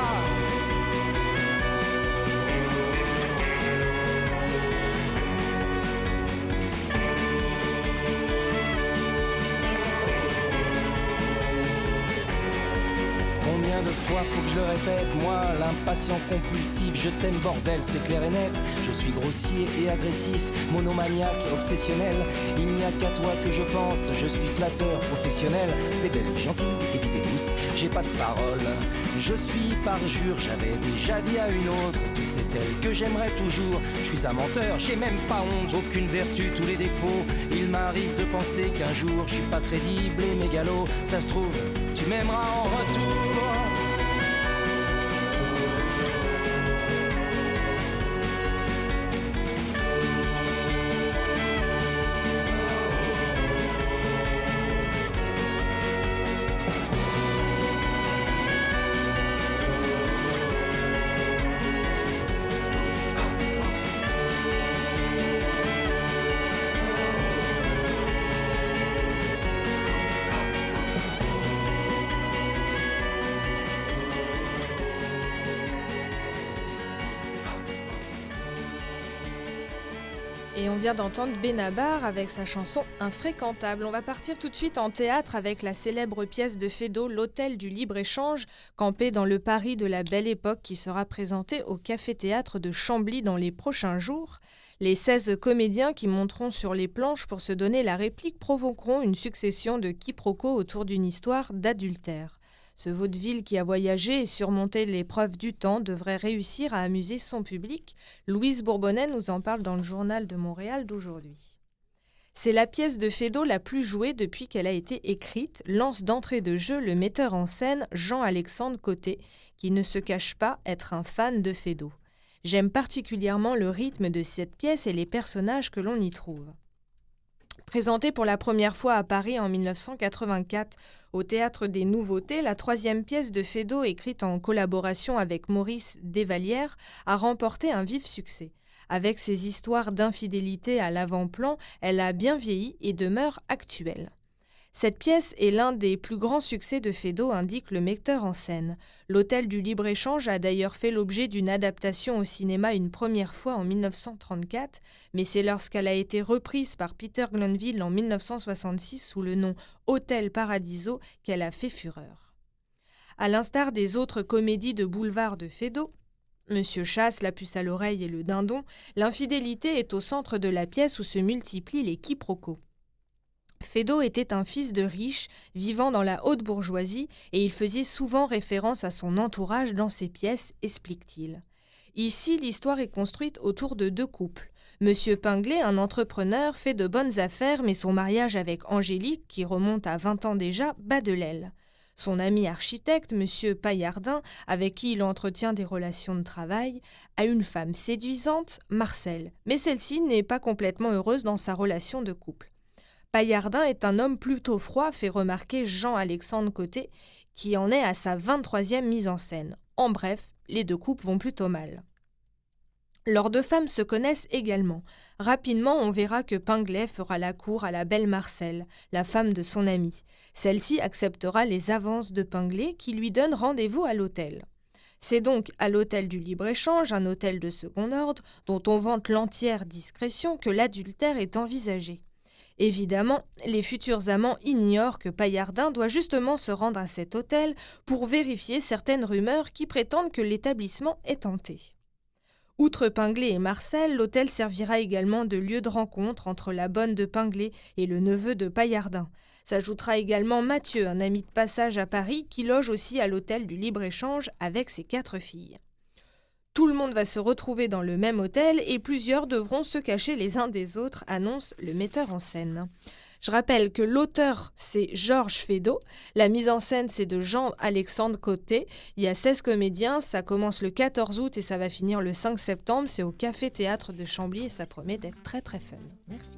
Combien de fois faut que je le répète, moi, l'impatient compulsif, je t'aime bordel, c'est clair et net. Je suis grossier et agressif, monomaniaque, obsessionnel. Il n'y a qu'à toi que je pense, je suis flatteur, professionnel. T'es belle, gentille et puis t'es douce, j'ai pas de parole. Je suis parjure, j'avais déjà dit à une autre, tu sais elle que j'aimerais toujours. Je suis un menteur, j'ai même pas honte, aucune vertu, tous les défauts. Il m'arrive de penser qu'un jour je suis pas crédible et mégalo. Ça se trouve, tu m'aimeras en retour. Et on vient d'entendre Benabar avec sa chanson Infréquentable. On va partir tout de suite en théâtre avec la célèbre pièce de Feydeau, L'Hôtel du Libre-Échange, campé dans le Paris de la Belle Époque, qui sera présenté au Café-Théâtre de Chambly dans les prochains jours. Les seize comédiens qui monteront sur les planches pour se donner la réplique provoqueront une succession de quiproquos autour d'une histoire d'adultère. Ce vaudeville qui a voyagé et surmonté l'épreuve du temps devrait réussir à amuser son public. Louise Bourbonnais nous en parle dans le Journal de Montréal d'aujourd'hui. C'est la pièce de Feydeau la plus jouée depuis qu'elle a été écrite, lance d'entrée de jeu le metteur en scène Jean-Alexandre Côté, qui ne se cache pas être un fan de Feydeau. J'aime particulièrement le rythme de cette pièce et les personnages que l'on y trouve. Présentée pour la première fois à Paris en mille neuf cent quatre-vingt-quatre au Théâtre des Nouveautés, la troisième pièce de Feydeau, écrite en collaboration avec Maurice Desvallières, a remporté un vif succès. Avec ses histoires d'infidélité à l'avant-plan, elle a bien vieilli et demeure actuelle. Cette pièce est l'un des plus grands succès de Feydeau, indique le metteur en scène. L'Hôtel du Libre-Échange a d'ailleurs fait l'objet d'une adaptation au cinéma une première fois en mille neuf cent trente-quatre, mais c'est lorsqu'elle a été reprise par Peter Glanville en mille neuf cent soixante-six sous le nom Hôtel Paradiso qu'elle a fait fureur. À l'instar des autres comédies de boulevard de Feydeau, Monsieur Chasse, La puce à l'oreille et Le dindon, l'infidélité est au centre de la pièce où se multiplient les quiproquos. Feydeau était un fils de riche, vivant dans la haute bourgeoisie, et il faisait souvent référence à son entourage dans ses pièces, explique-t-il. Ici, l'histoire est construite autour de deux couples. Monsieur Pinglet, un entrepreneur, fait de bonnes affaires, mais son mariage avec Angélique, qui remonte à vingt ans déjà, bat de l'aile. Son ami architecte, Monsieur Paillardin, avec qui il entretient des relations de travail, a une femme séduisante, Marcel, mais celle-ci n'est pas complètement heureuse dans sa relation de couple. Paillardin est un homme plutôt froid, fait remarquer Jean-Alexandre Côté, qui en est à sa vingt-troisième mise en scène. En bref, les deux couples vont plutôt mal. Leurs deux femmes se connaissent également. Rapidement, on verra que Pinglet fera la cour à la belle Marcel, la femme de son ami. Celle-ci acceptera les avances de Pinglet, qui lui donne rendez-vous à l'hôtel. C'est donc à l'Hôtel du Libre-Échange, un hôtel de second ordre, dont on vante l'entière discrétion, que l'adultère est envisagé. Évidemment, les futurs amants ignorent que Paillardin doit justement se rendre à cet hôtel pour vérifier certaines rumeurs qui prétendent que l'établissement est tenté. Outre Pinglet et Marcel, l'hôtel servira également de lieu de rencontre entre la bonne de Pinglet et le neveu de Paillardin. S'ajoutera également Mathieu, un ami de passage à Paris, qui loge aussi à l'hôtel du Libre-Échange avec ses quatre filles. Tout le monde va se retrouver dans le même hôtel et plusieurs devront se cacher les uns des autres, annonce le metteur en scène. Je rappelle que l'auteur, c'est Georges Feydeau. La mise en scène, c'est de Jean-Alexandre Côté. Il y a seize comédiens. Ça commence le quatorze août et ça va finir le cinq septembre. C'est au Café-Théâtre de Chambly et ça promet d'être très très fun. Merci.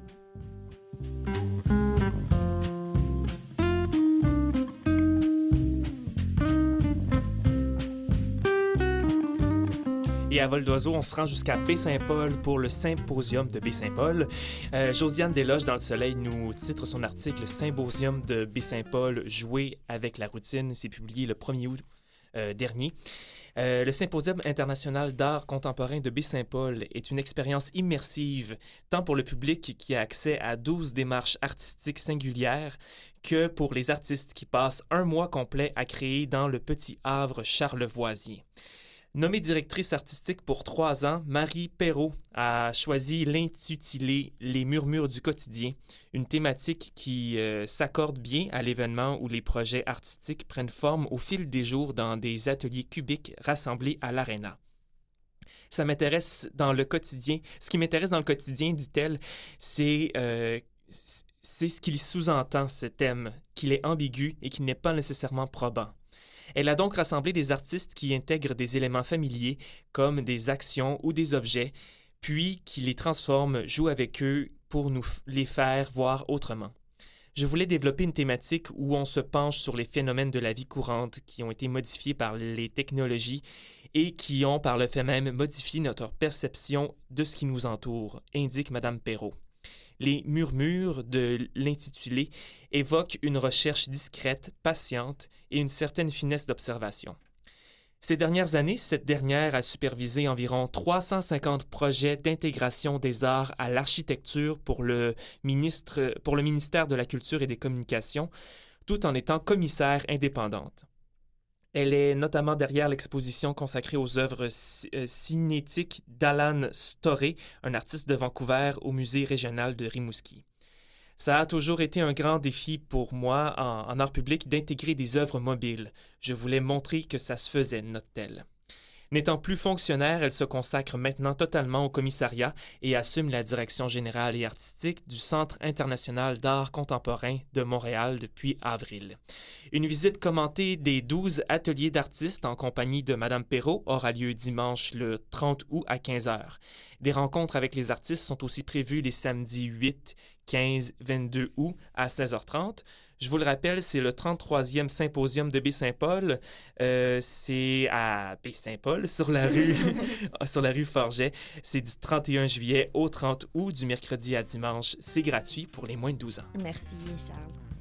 Et à vol d'oiseau, on se rend jusqu'à Baie-Saint-Paul pour le symposium de Baie-Saint-Paul. Euh, Josiane Desloges, dans Le Soleil, nous titre son article « Symposium de Baie-Saint-Paul, jouer avec la routine ». C'est publié le premier août euh, dernier. Euh, le Symposium international d'art contemporain de Baie-Saint-Paul est une expérience immersive, tant pour le public qui a accès à douze démarches artistiques singulières que pour les artistes qui passent un mois complet à créer dans le petit havre charlevoisien. Nommée directrice artistique pour trois ans, Marie Perrault a choisi l'intitulé « Les murmures du quotidien », une thématique qui euh, s'accorde bien à l'événement où les projets artistiques prennent forme au fil des jours dans des ateliers cubiques rassemblés à l'Arena. Ça m'intéresse dans le quotidien. Ce qui m'intéresse dans le quotidien, dit-elle, c'est, euh, c'est ce qu'il sous-entend, ce thème, qu'il est ambigu et qu'il n'est pas nécessairement probant. Elle a donc rassemblé des artistes qui intègrent des éléments familiers comme des actions ou des objets, puis qui les transforment, jouent avec eux pour nous f- les faire voir autrement. Je voulais développer une thématique où on se penche sur les phénomènes de la vie courante qui ont été modifiés par les technologies et qui ont par le fait même modifié notre perception de ce qui nous entoure, indique Mme Perrault. Les murmures de l'intitulé évoquent une recherche discrète, patiente et une certaine finesse d'observation. Ces dernières années, cette dernière a supervisé environ trois cent cinquante projets d'intégration des arts à l'architecture pour le, ministre, pour le ministère de la Culture et des Communications, tout en étant commissaire indépendante. Elle est notamment derrière l'exposition consacrée aux œuvres cinétiques d'Alan Storey, un artiste de Vancouver, au Musée régional de Rimouski. Ça a toujours été un grand défi pour moi en, en art public d'intégrer des œuvres mobiles. Je voulais montrer que ça se faisait, note-t-elle. N'étant plus fonctionnaire, elle se consacre maintenant totalement au commissariat et assume la direction générale et artistique du Centre international d'art contemporain de Montréal depuis avril. Une visite commentée des douze ateliers d'artistes en compagnie de Madame Perrault aura lieu dimanche le trente août à quinze heures. Des rencontres avec les artistes sont aussi prévues les samedis huit, quinze, vingt-deux août à seize heures trente. Je vous le rappelle, c'est le trente-troisième symposium de Baie-Saint-Paul. Euh, c'est à Baie-Saint-Paul, sur la rue, sur la rue Forget. C'est du trente et un juillet au trente août, du mercredi à dimanche. C'est gratuit pour les moins de douze ans. Merci, Charles.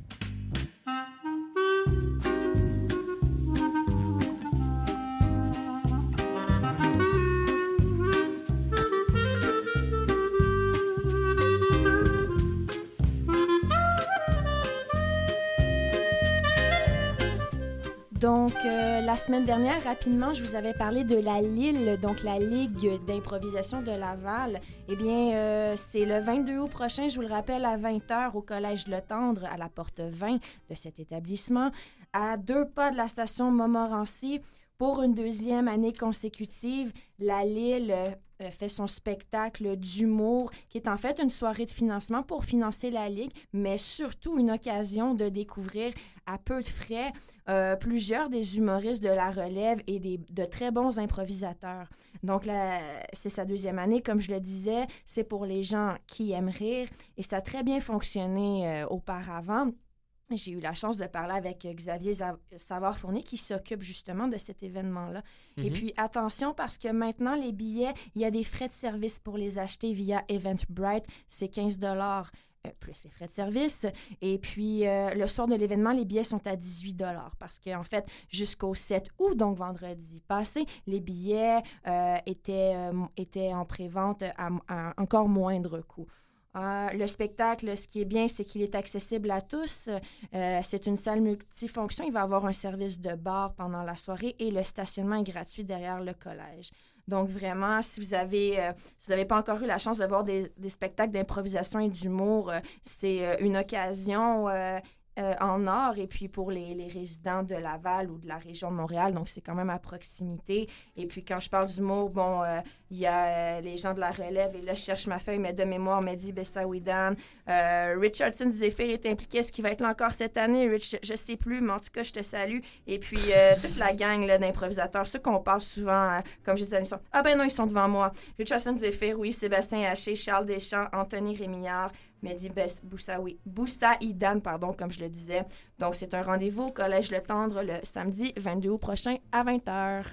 Donc, euh, la semaine dernière, rapidement, je vous avais parlé de la L I L, donc la Ligue d'improvisation de Laval. Eh bien, euh, c'est le vingt-deux août prochain, je vous le rappelle, à vingt heures au Collège Le Tendre, à la porte vingt de cet établissement, à deux pas de la station Montmorency. Pour une deuxième année consécutive, la L I L euh, fait son spectacle d'humour, qui est en fait une soirée de financement pour financer la Ligue, mais surtout une occasion de découvrir à peu de frais euh, plusieurs des humoristes de la relève et des, de très bons improvisateurs. Donc, la, c'est sa deuxième année, comme je le disais, c'est pour les gens qui aiment rire et ça a très bien fonctionné euh, auparavant. J'ai eu la chance de parler avec Xavier Savard-Fournier qui s'occupe justement de cet événement-là. Mm-hmm. Et puis, attention, parce que maintenant, les billets, il y a des frais de service pour les acheter via Eventbrite. C'est quinze dollars euh, plus les frais de service. Et puis, euh, le soir de l'événement, les billets sont à dix-huit dollars parce qu'en fait, jusqu'au sept août, donc vendredi passé, les billets euh, étaient, euh, étaient en pré-vente à, à encore moindre coût. Euh, le spectacle, ce qui est bien, c'est qu'il est accessible à tous. Euh, c'est une salle multifonction. Il va y avoir un service de bar pendant la soirée et le stationnement est gratuit derrière le collège. Donc, vraiment, si vous avez, euh, si vous n'avez pas encore eu la chance de voir des, des spectacles d'improvisation et d'humour, euh, c'est euh, une occasion euh, euh, en or. Et puis, pour les, les résidents de Laval ou de la région de Montréal, donc c'est quand même à proximité. Et puis, quand je parle d'humour, bon, euh, il y a euh, les gens de la relève. Et là, je cherche ma feuille, mais de mémoire, Mehdi Bessaouidan. Euh, Richardson Zephyr est impliqué. Est-ce qu'il va être là encore cette année? Rich, je ne sais plus, mais en tout cas, je te salue. Et puis, euh, toute la gang là, d'improvisateurs, ceux qu'on parle souvent, euh, comme je disais à l'émission. Ah ben non, ils sont devant moi. Richardson Zephyr, oui, Sébastien Haché, Charles Deschamps, Anthony Rémillard, Mehdi Boussaïdan, pardon, comme je le disais. Donc, c'est un rendez-vous au Collège Le Tendre le samedi vingt-deux août prochain à vingt heures.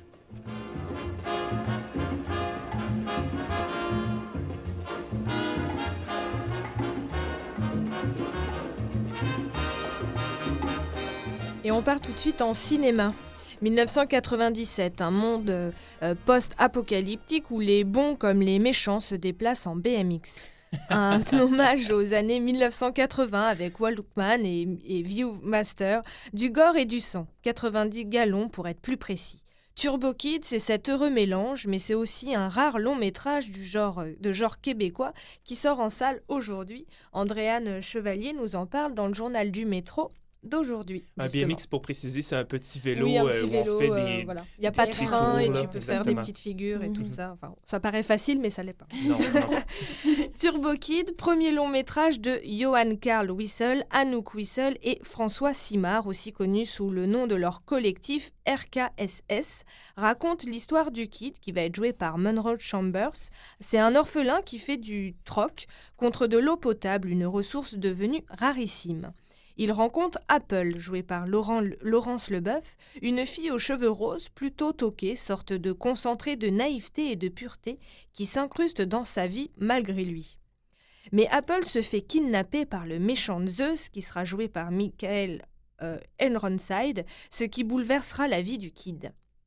Et on part tout de suite en cinéma. dix-neuf cent quatre-vingt-dix-sept, un monde euh, post-apocalyptique où les bons comme les méchants se déplacent en B M X. Un hommage aux années dix-neuf cent quatre-vingts avec Walkman et, et Viewmaster, du gore et du sang, quatre-vingt-dix gallons pour être plus précis. Turbo Kid, c'est cet heureux mélange, mais c'est aussi un rare long métrage du genre, de genre québécois qui sort en salle aujourd'hui. Andréane Chevalier nous en parle dans le journal du métro d'aujourd'hui. Un justement. B M X, pour préciser, c'est un petit vélo, oui, un petit euh, où vélo, on fait euh, des... voilà. Il n'y a pas de frein et tu peux faire Exactement. des petites figures et mm-hmm. tout ça. Enfin, ça paraît facile, mais ça ne l'est pas. Non, non. Turbo Kid, premier long métrage de Johan Carl Wissel, Anouk Wissel et François Simard, aussi connus sous le nom de leur collectif R K S S, raconte l'histoire du Kid qui va être joué par Monroe Chambers. C'est un orphelin qui fait du troc contre de l'eau potable, une ressource devenue rarissime. Il rencontre Apple, jouée par Laurent, Laurence Leboeuf, une fille aux cheveux roses, plutôt toquée, sorte de concentré de naïveté et de pureté qui s'incruste dans sa vie malgré lui. Mais Apple se fait kidnapper par le méchant Zeus, qui sera joué par Michael euh, Ironside, ce qui bouleversera la vie du Kid.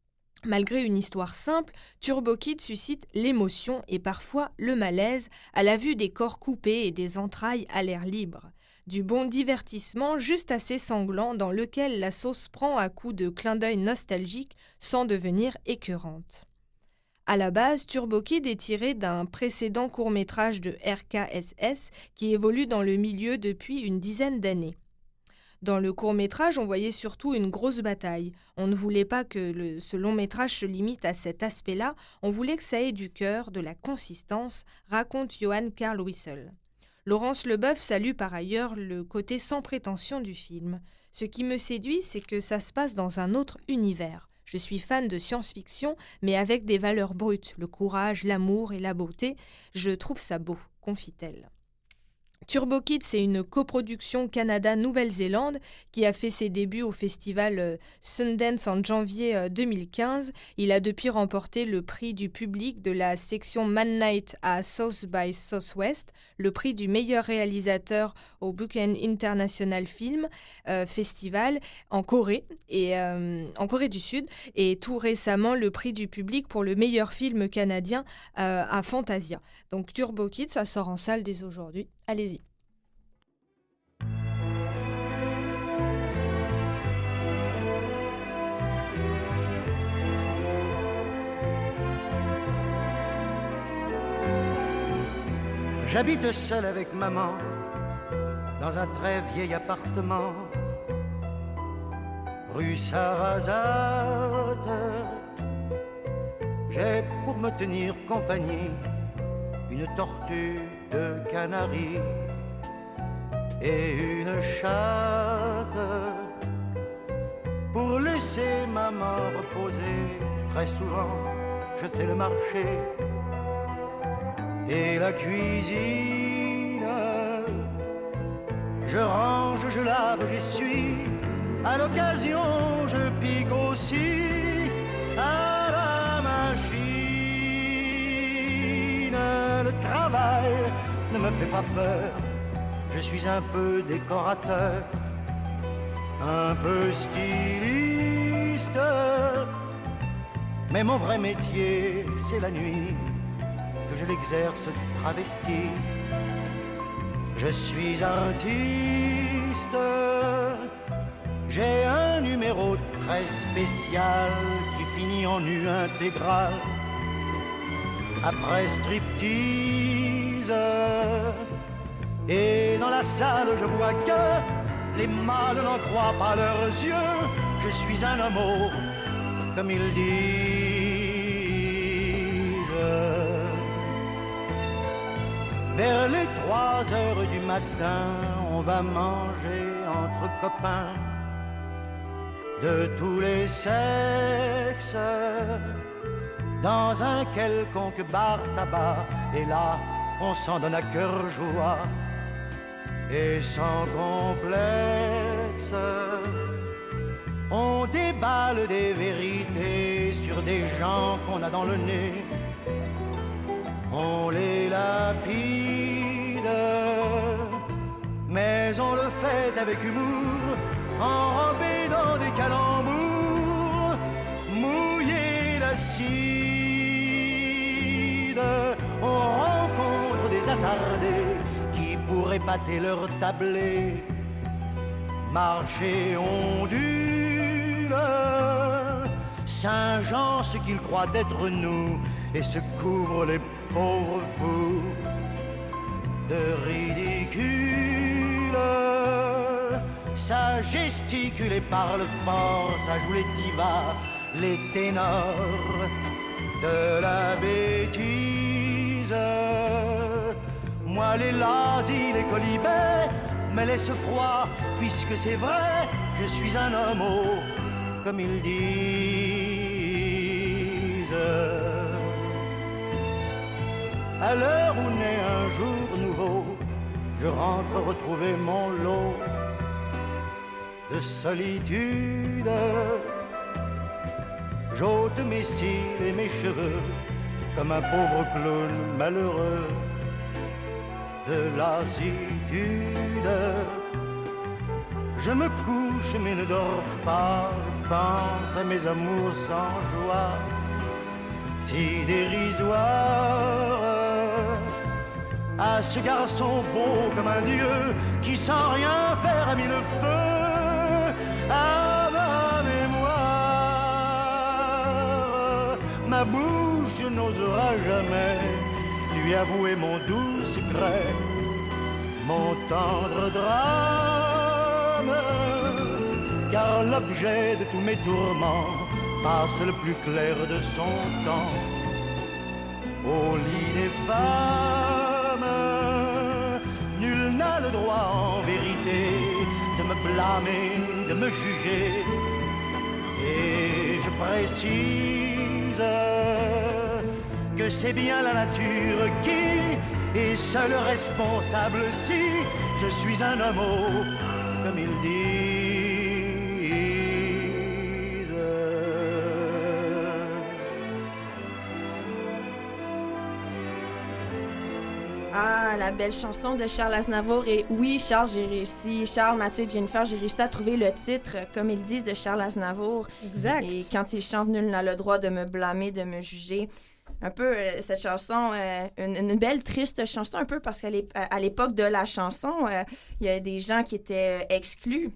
Malgré une histoire simple, Turbo Kid suscite l'émotion et parfois le malaise à la vue des corps coupés et des entrailles à l'air libre. Du bon divertissement juste assez sanglant dans lequel la sauce prend à coups de clins d'œil nostalgiques sans devenir écœurante. À la base, Turbo Kid est tiré d'un précédent court-métrage de R K S S qui évolue dans le milieu depuis une dizaine d'années. Dans le court-métrage, on voyait surtout une grosse bataille. On ne voulait pas que le, ce long-métrage se limite à cet aspect-là, on voulait que ça ait du cœur, de la consistance, raconte Johann Carl Wissel. Laurence Leboeuf salue par ailleurs le côté sans prétention du film. Ce qui me séduit, c'est que ça se passe dans un autre univers. Je suis fan de science-fiction, mais avec des valeurs brutes, le courage, l'amour et la beauté. Je trouve ça beau, confie-t-elle. Turbo Kid, c'est une coproduction Canada-Nouvelle-Zélande qui a fait ses débuts au festival Sundance en janvier deux mille quinze. Il a depuis remporté le prix du public de la section Man Night à South by Southwest, le prix du meilleur réalisateur au Busan International Film euh, Festival en Corée, et, euh, en Corée du Sud, et tout récemment le prix du public pour le meilleur film canadien euh, à Fantasia. Donc Turbo Kid, ça sort en salle dès aujourd'hui. Allez-y. J'habite seul avec maman dans un très vieil appartement rue Sarrazate. J'ai pour me tenir compagnie une tortue de Canaries et une chatte pour laisser maman reposer. Très souvent, je fais le marché et la cuisine. Je range, je lave, j'essuie. À l'occasion, je pique aussi à la machine. Le travail ne me fait pas peur. Je suis un peu décorateur, un peu styliste. Mais mon vrai métier, c'est la nuit, que je l'exerce travesti. Je suis artiste. J'ai un numéro très spécial qui finit en nu intégral. Après striptease. Et dans la salle je vois que les mâles n'en croient pas leurs yeux. Je suis un homo, comme ils disent. Vers les trois heures du matin, on va manger entre copains de tous les sexes dans un quelconque bar tabac. Et là, on s'en donne à cœur joie et sans complexe. On déballe des vérités sur des gens qu'on a dans le nez. On les lapide, mais on le fait avec humour, enrobé dans des calembours, mouillé d'acide. On rencontre des attardés qui pourraient pâter leur tablé. Marcher ondule, Saint-Jean ce qu'il croit être nous, et se couvre les pauvres fous de ridicule. Ça gesticule et parle fort, ça joue les divas, les ténors de la bêtise. Moi les lazis, les colibets me laissent froid, puisque c'est vrai, je suis un homo, comme ils disent. À l'heure où naît un jour nouveau, je rentre retrouver mon lot de solitude. J'ôte mes cils et mes cheveux comme un pauvre clown malheureux de lassitude. Je me couche mais ne dors pas, je pense à mes amours sans joie, si dérisoire, à ce garçon beau comme un dieu qui sans rien faire a mis le feu à ma mémoire. Ma bouche n'osera jamais lui avouer mon doux secret, mon tendre drame, car l'objet de tous mes tourments passe le plus clair de son temps au lit des femmes. Nul n'a le droit en vérité de me blâmer, de me juger, et je précise que c'est bien la nature qui est seule responsable si je suis un homme, comme ils disent. Ah, la belle chanson de Charles Aznavour. Et oui, Charles, j'ai réussi. Charles, Mathieu et Jennifer, j'ai réussi à trouver le titre, comme ils disent, de Charles Aznavour. Exact. Et quand il chante « Nul n'a le droit de me blâmer, de me juger », un peu, euh, cette chanson, euh, une, une belle, triste chanson, un peu, parce qu'à l'époque de la chanson, euh, il y a des gens qui étaient exclus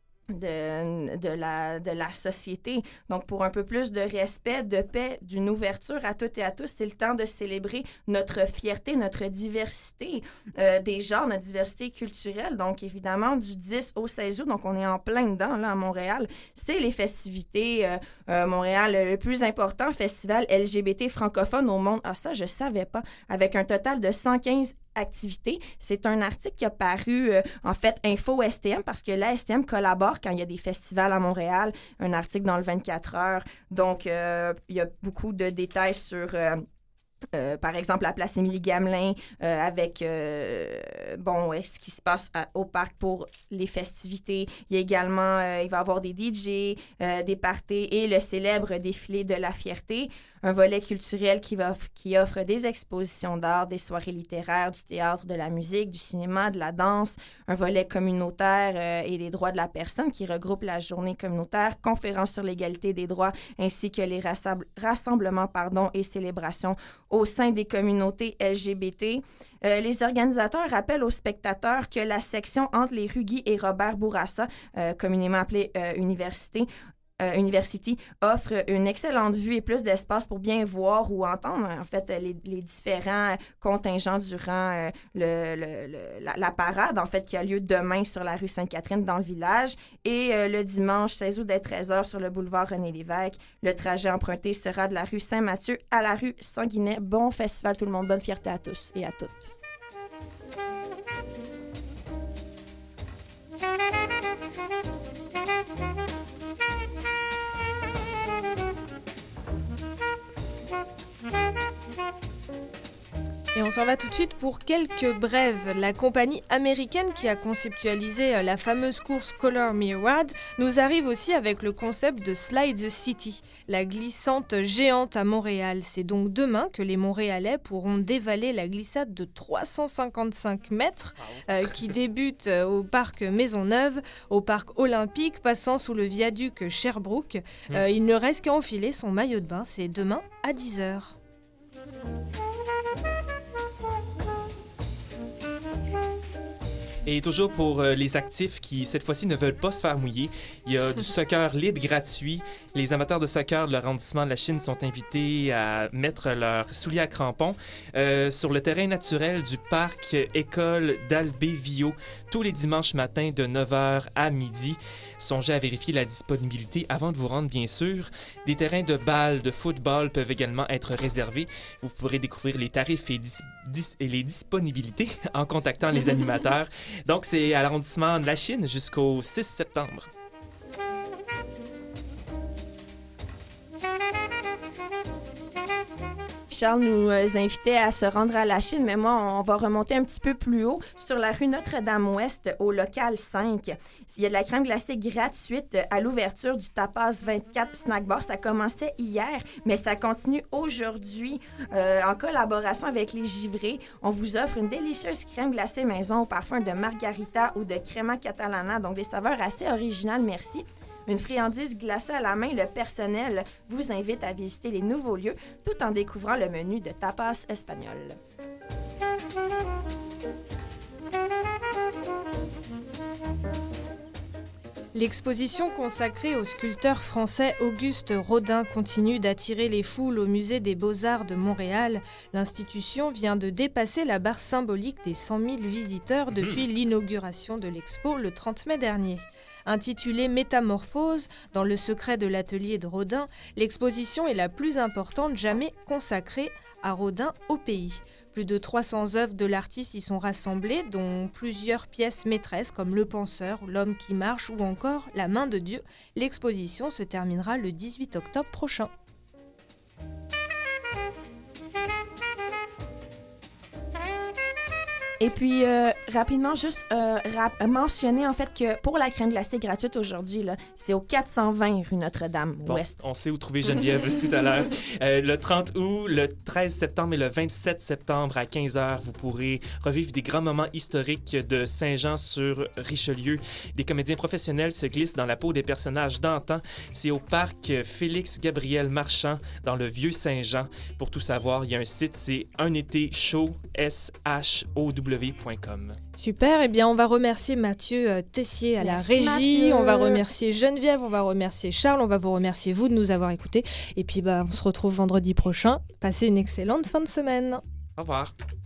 de, de, la, de la société. Donc, pour un peu plus de respect, de paix, d'une ouverture à toutes et à tous, c'est le temps de célébrer notre fierté, notre diversité euh, des genres, notre diversité culturelle. Donc, évidemment, du dix au seize août, donc on est en plein dedans, là, à Montréal, c'est les festivités. Euh, euh, Montréal, le plus important festival L G B T francophone au monde. Ah, ça, je savais pas. Avec un total de cent quinze activités. C'est un article qui a paru, euh, en fait, Info S T M, parce que la S T M collabore quand il y a des festivals à Montréal, un article dans le vingt-quatre heures. Donc, euh, il y a beaucoup de détails sur... Euh, Euh, par exemple, la place Émilie-Gamelin, euh, avec, euh, bon, ce qui se passe à, au parc pour les festivités. Il y a également, euh, il va y avoir des D J, euh, des parties et le célèbre défilé de la fierté. Un volet culturel qui, va, qui offre des expositions d'art, des soirées littéraires, du théâtre, de la musique, du cinéma, de la danse. Un volet communautaire euh, et les droits de la personne qui regroupe la journée communautaire, conférence sur l'égalité des droits, ainsi que les rassembl- rassemblements pardon, et célébrations au sein des communautés L G B T. Euh, les organisateurs rappellent aux spectateurs que la section entre les rues Guy et Robert Bourassa, euh, communément appelée euh, Université, Euh, University, offre une excellente vue et plus d'espace pour bien voir ou entendre, en fait, les, les différents contingents durant euh, le, le, le, la, la parade, en fait, qui a lieu demain sur la rue Sainte-Catherine dans le village et euh, le dimanche seize août dès treize heures sur le boulevard René-Lévesque. Le trajet emprunté sera de la rue Saint-Mathieu à la rue Sanguinet. Bon festival tout le monde, bonne fierté à tous et à toutes. Et on s'en va tout de suite pour quelques brèves. La compagnie américaine qui a conceptualisé la fameuse course Color Me Rad nous arrive aussi avec le concept de Slide the City, la glissante géante à Montréal. C'est donc demain que les Montréalais pourront dévaler la glissade de trois cent cinquante-cinq mètres euh, qui débute au parc Maisonneuve, au parc olympique, passant sous le viaduc Sherbrooke. Euh, il ne reste qu'à enfiler son maillot de bain. C'est demain à dix heures. Et toujours pour euh, les actifs qui, cette fois-ci, ne veulent pas se faire mouiller, il y a du soccer libre gratuit. Les amateurs de soccer de l'arrondissement de la Chine sont invités à mettre leurs souliers à crampons euh, sur le terrain naturel du parc École d'Albévio tous les dimanches matins de neuf heures à midi. Songez à vérifier la disponibilité avant de vous rendre, bien sûr. Des terrains de balle, de football peuvent également être réservés. Vous pourrez découvrir les tarifs et, dis- dis- et les disponibilités en contactant les animateurs. Donc, c'est à l'arrondissement de la Chine jusqu'au six septembre. Charles nous invitait à se rendre à la Chine, mais moi, on va remonter un petit peu plus haut sur la rue Notre-Dame-Ouest, au local cinq. Il y a de la crème glacée gratuite à l'ouverture du Tapas vingt-quatre Snack Bar. Ça commençait hier, mais ça continue aujourd'hui euh, en collaboration avec les Givrés. On vous offre une délicieuse crème glacée maison au parfum de margarita ou de crema catalana, donc des saveurs assez originales, merci. Une friandise glacée à la main, le personnel vous invite à visiter les nouveaux lieux tout en découvrant le menu de tapas espagnol. L'exposition consacrée au sculpteur français Auguste Rodin continue d'attirer les foules au Musée des Beaux-Arts de Montréal. L'institution vient de dépasser la barre symbolique des cent mille visiteurs depuis mmh. l'inauguration de l'expo le trente mai dernier. Intitulée Métamorphose, dans le secret de l'atelier de Rodin, l'exposition est la plus importante jamais consacrée à Rodin au pays. Plus de trois cents œuvres de l'artiste y sont rassemblées, dont plusieurs pièces maîtresses comme Le Penseur, L'Homme qui marche ou encore La Main de Dieu. L'exposition se terminera le dix-huit octobre prochain. Et puis, euh, rapidement, juste euh, rap- mentionner en fait que pour la crème glacée gratuite aujourd'hui, là, c'est au quatre cent vingt rue Notre-Dame-Ouest. Bon, on sait où trouver Geneviève tout à l'heure. Euh, le trente août, le treize septembre et le vingt-sept septembre à quinze heures, vous pourrez revivre des grands moments historiques de Saint-Jean-sur-Richelieu. Des comédiens professionnels se glissent dans la peau des personnages d'antan. C'est au parc Félix-Gabriel Marchand, dans le Vieux-Saint-Jean. Pour tout savoir, il y a un site, c'est un été chaud, S H O W. Super, et eh bien on va remercier Mathieu euh, Tessier à Merci la régie, Mathieu. On va remercier Geneviève, on va remercier Charles, on va vous remercier vous de nous avoir écoutés et puis bah, on se retrouve vendredi prochain. Passez une excellente fin de semaine. Au revoir.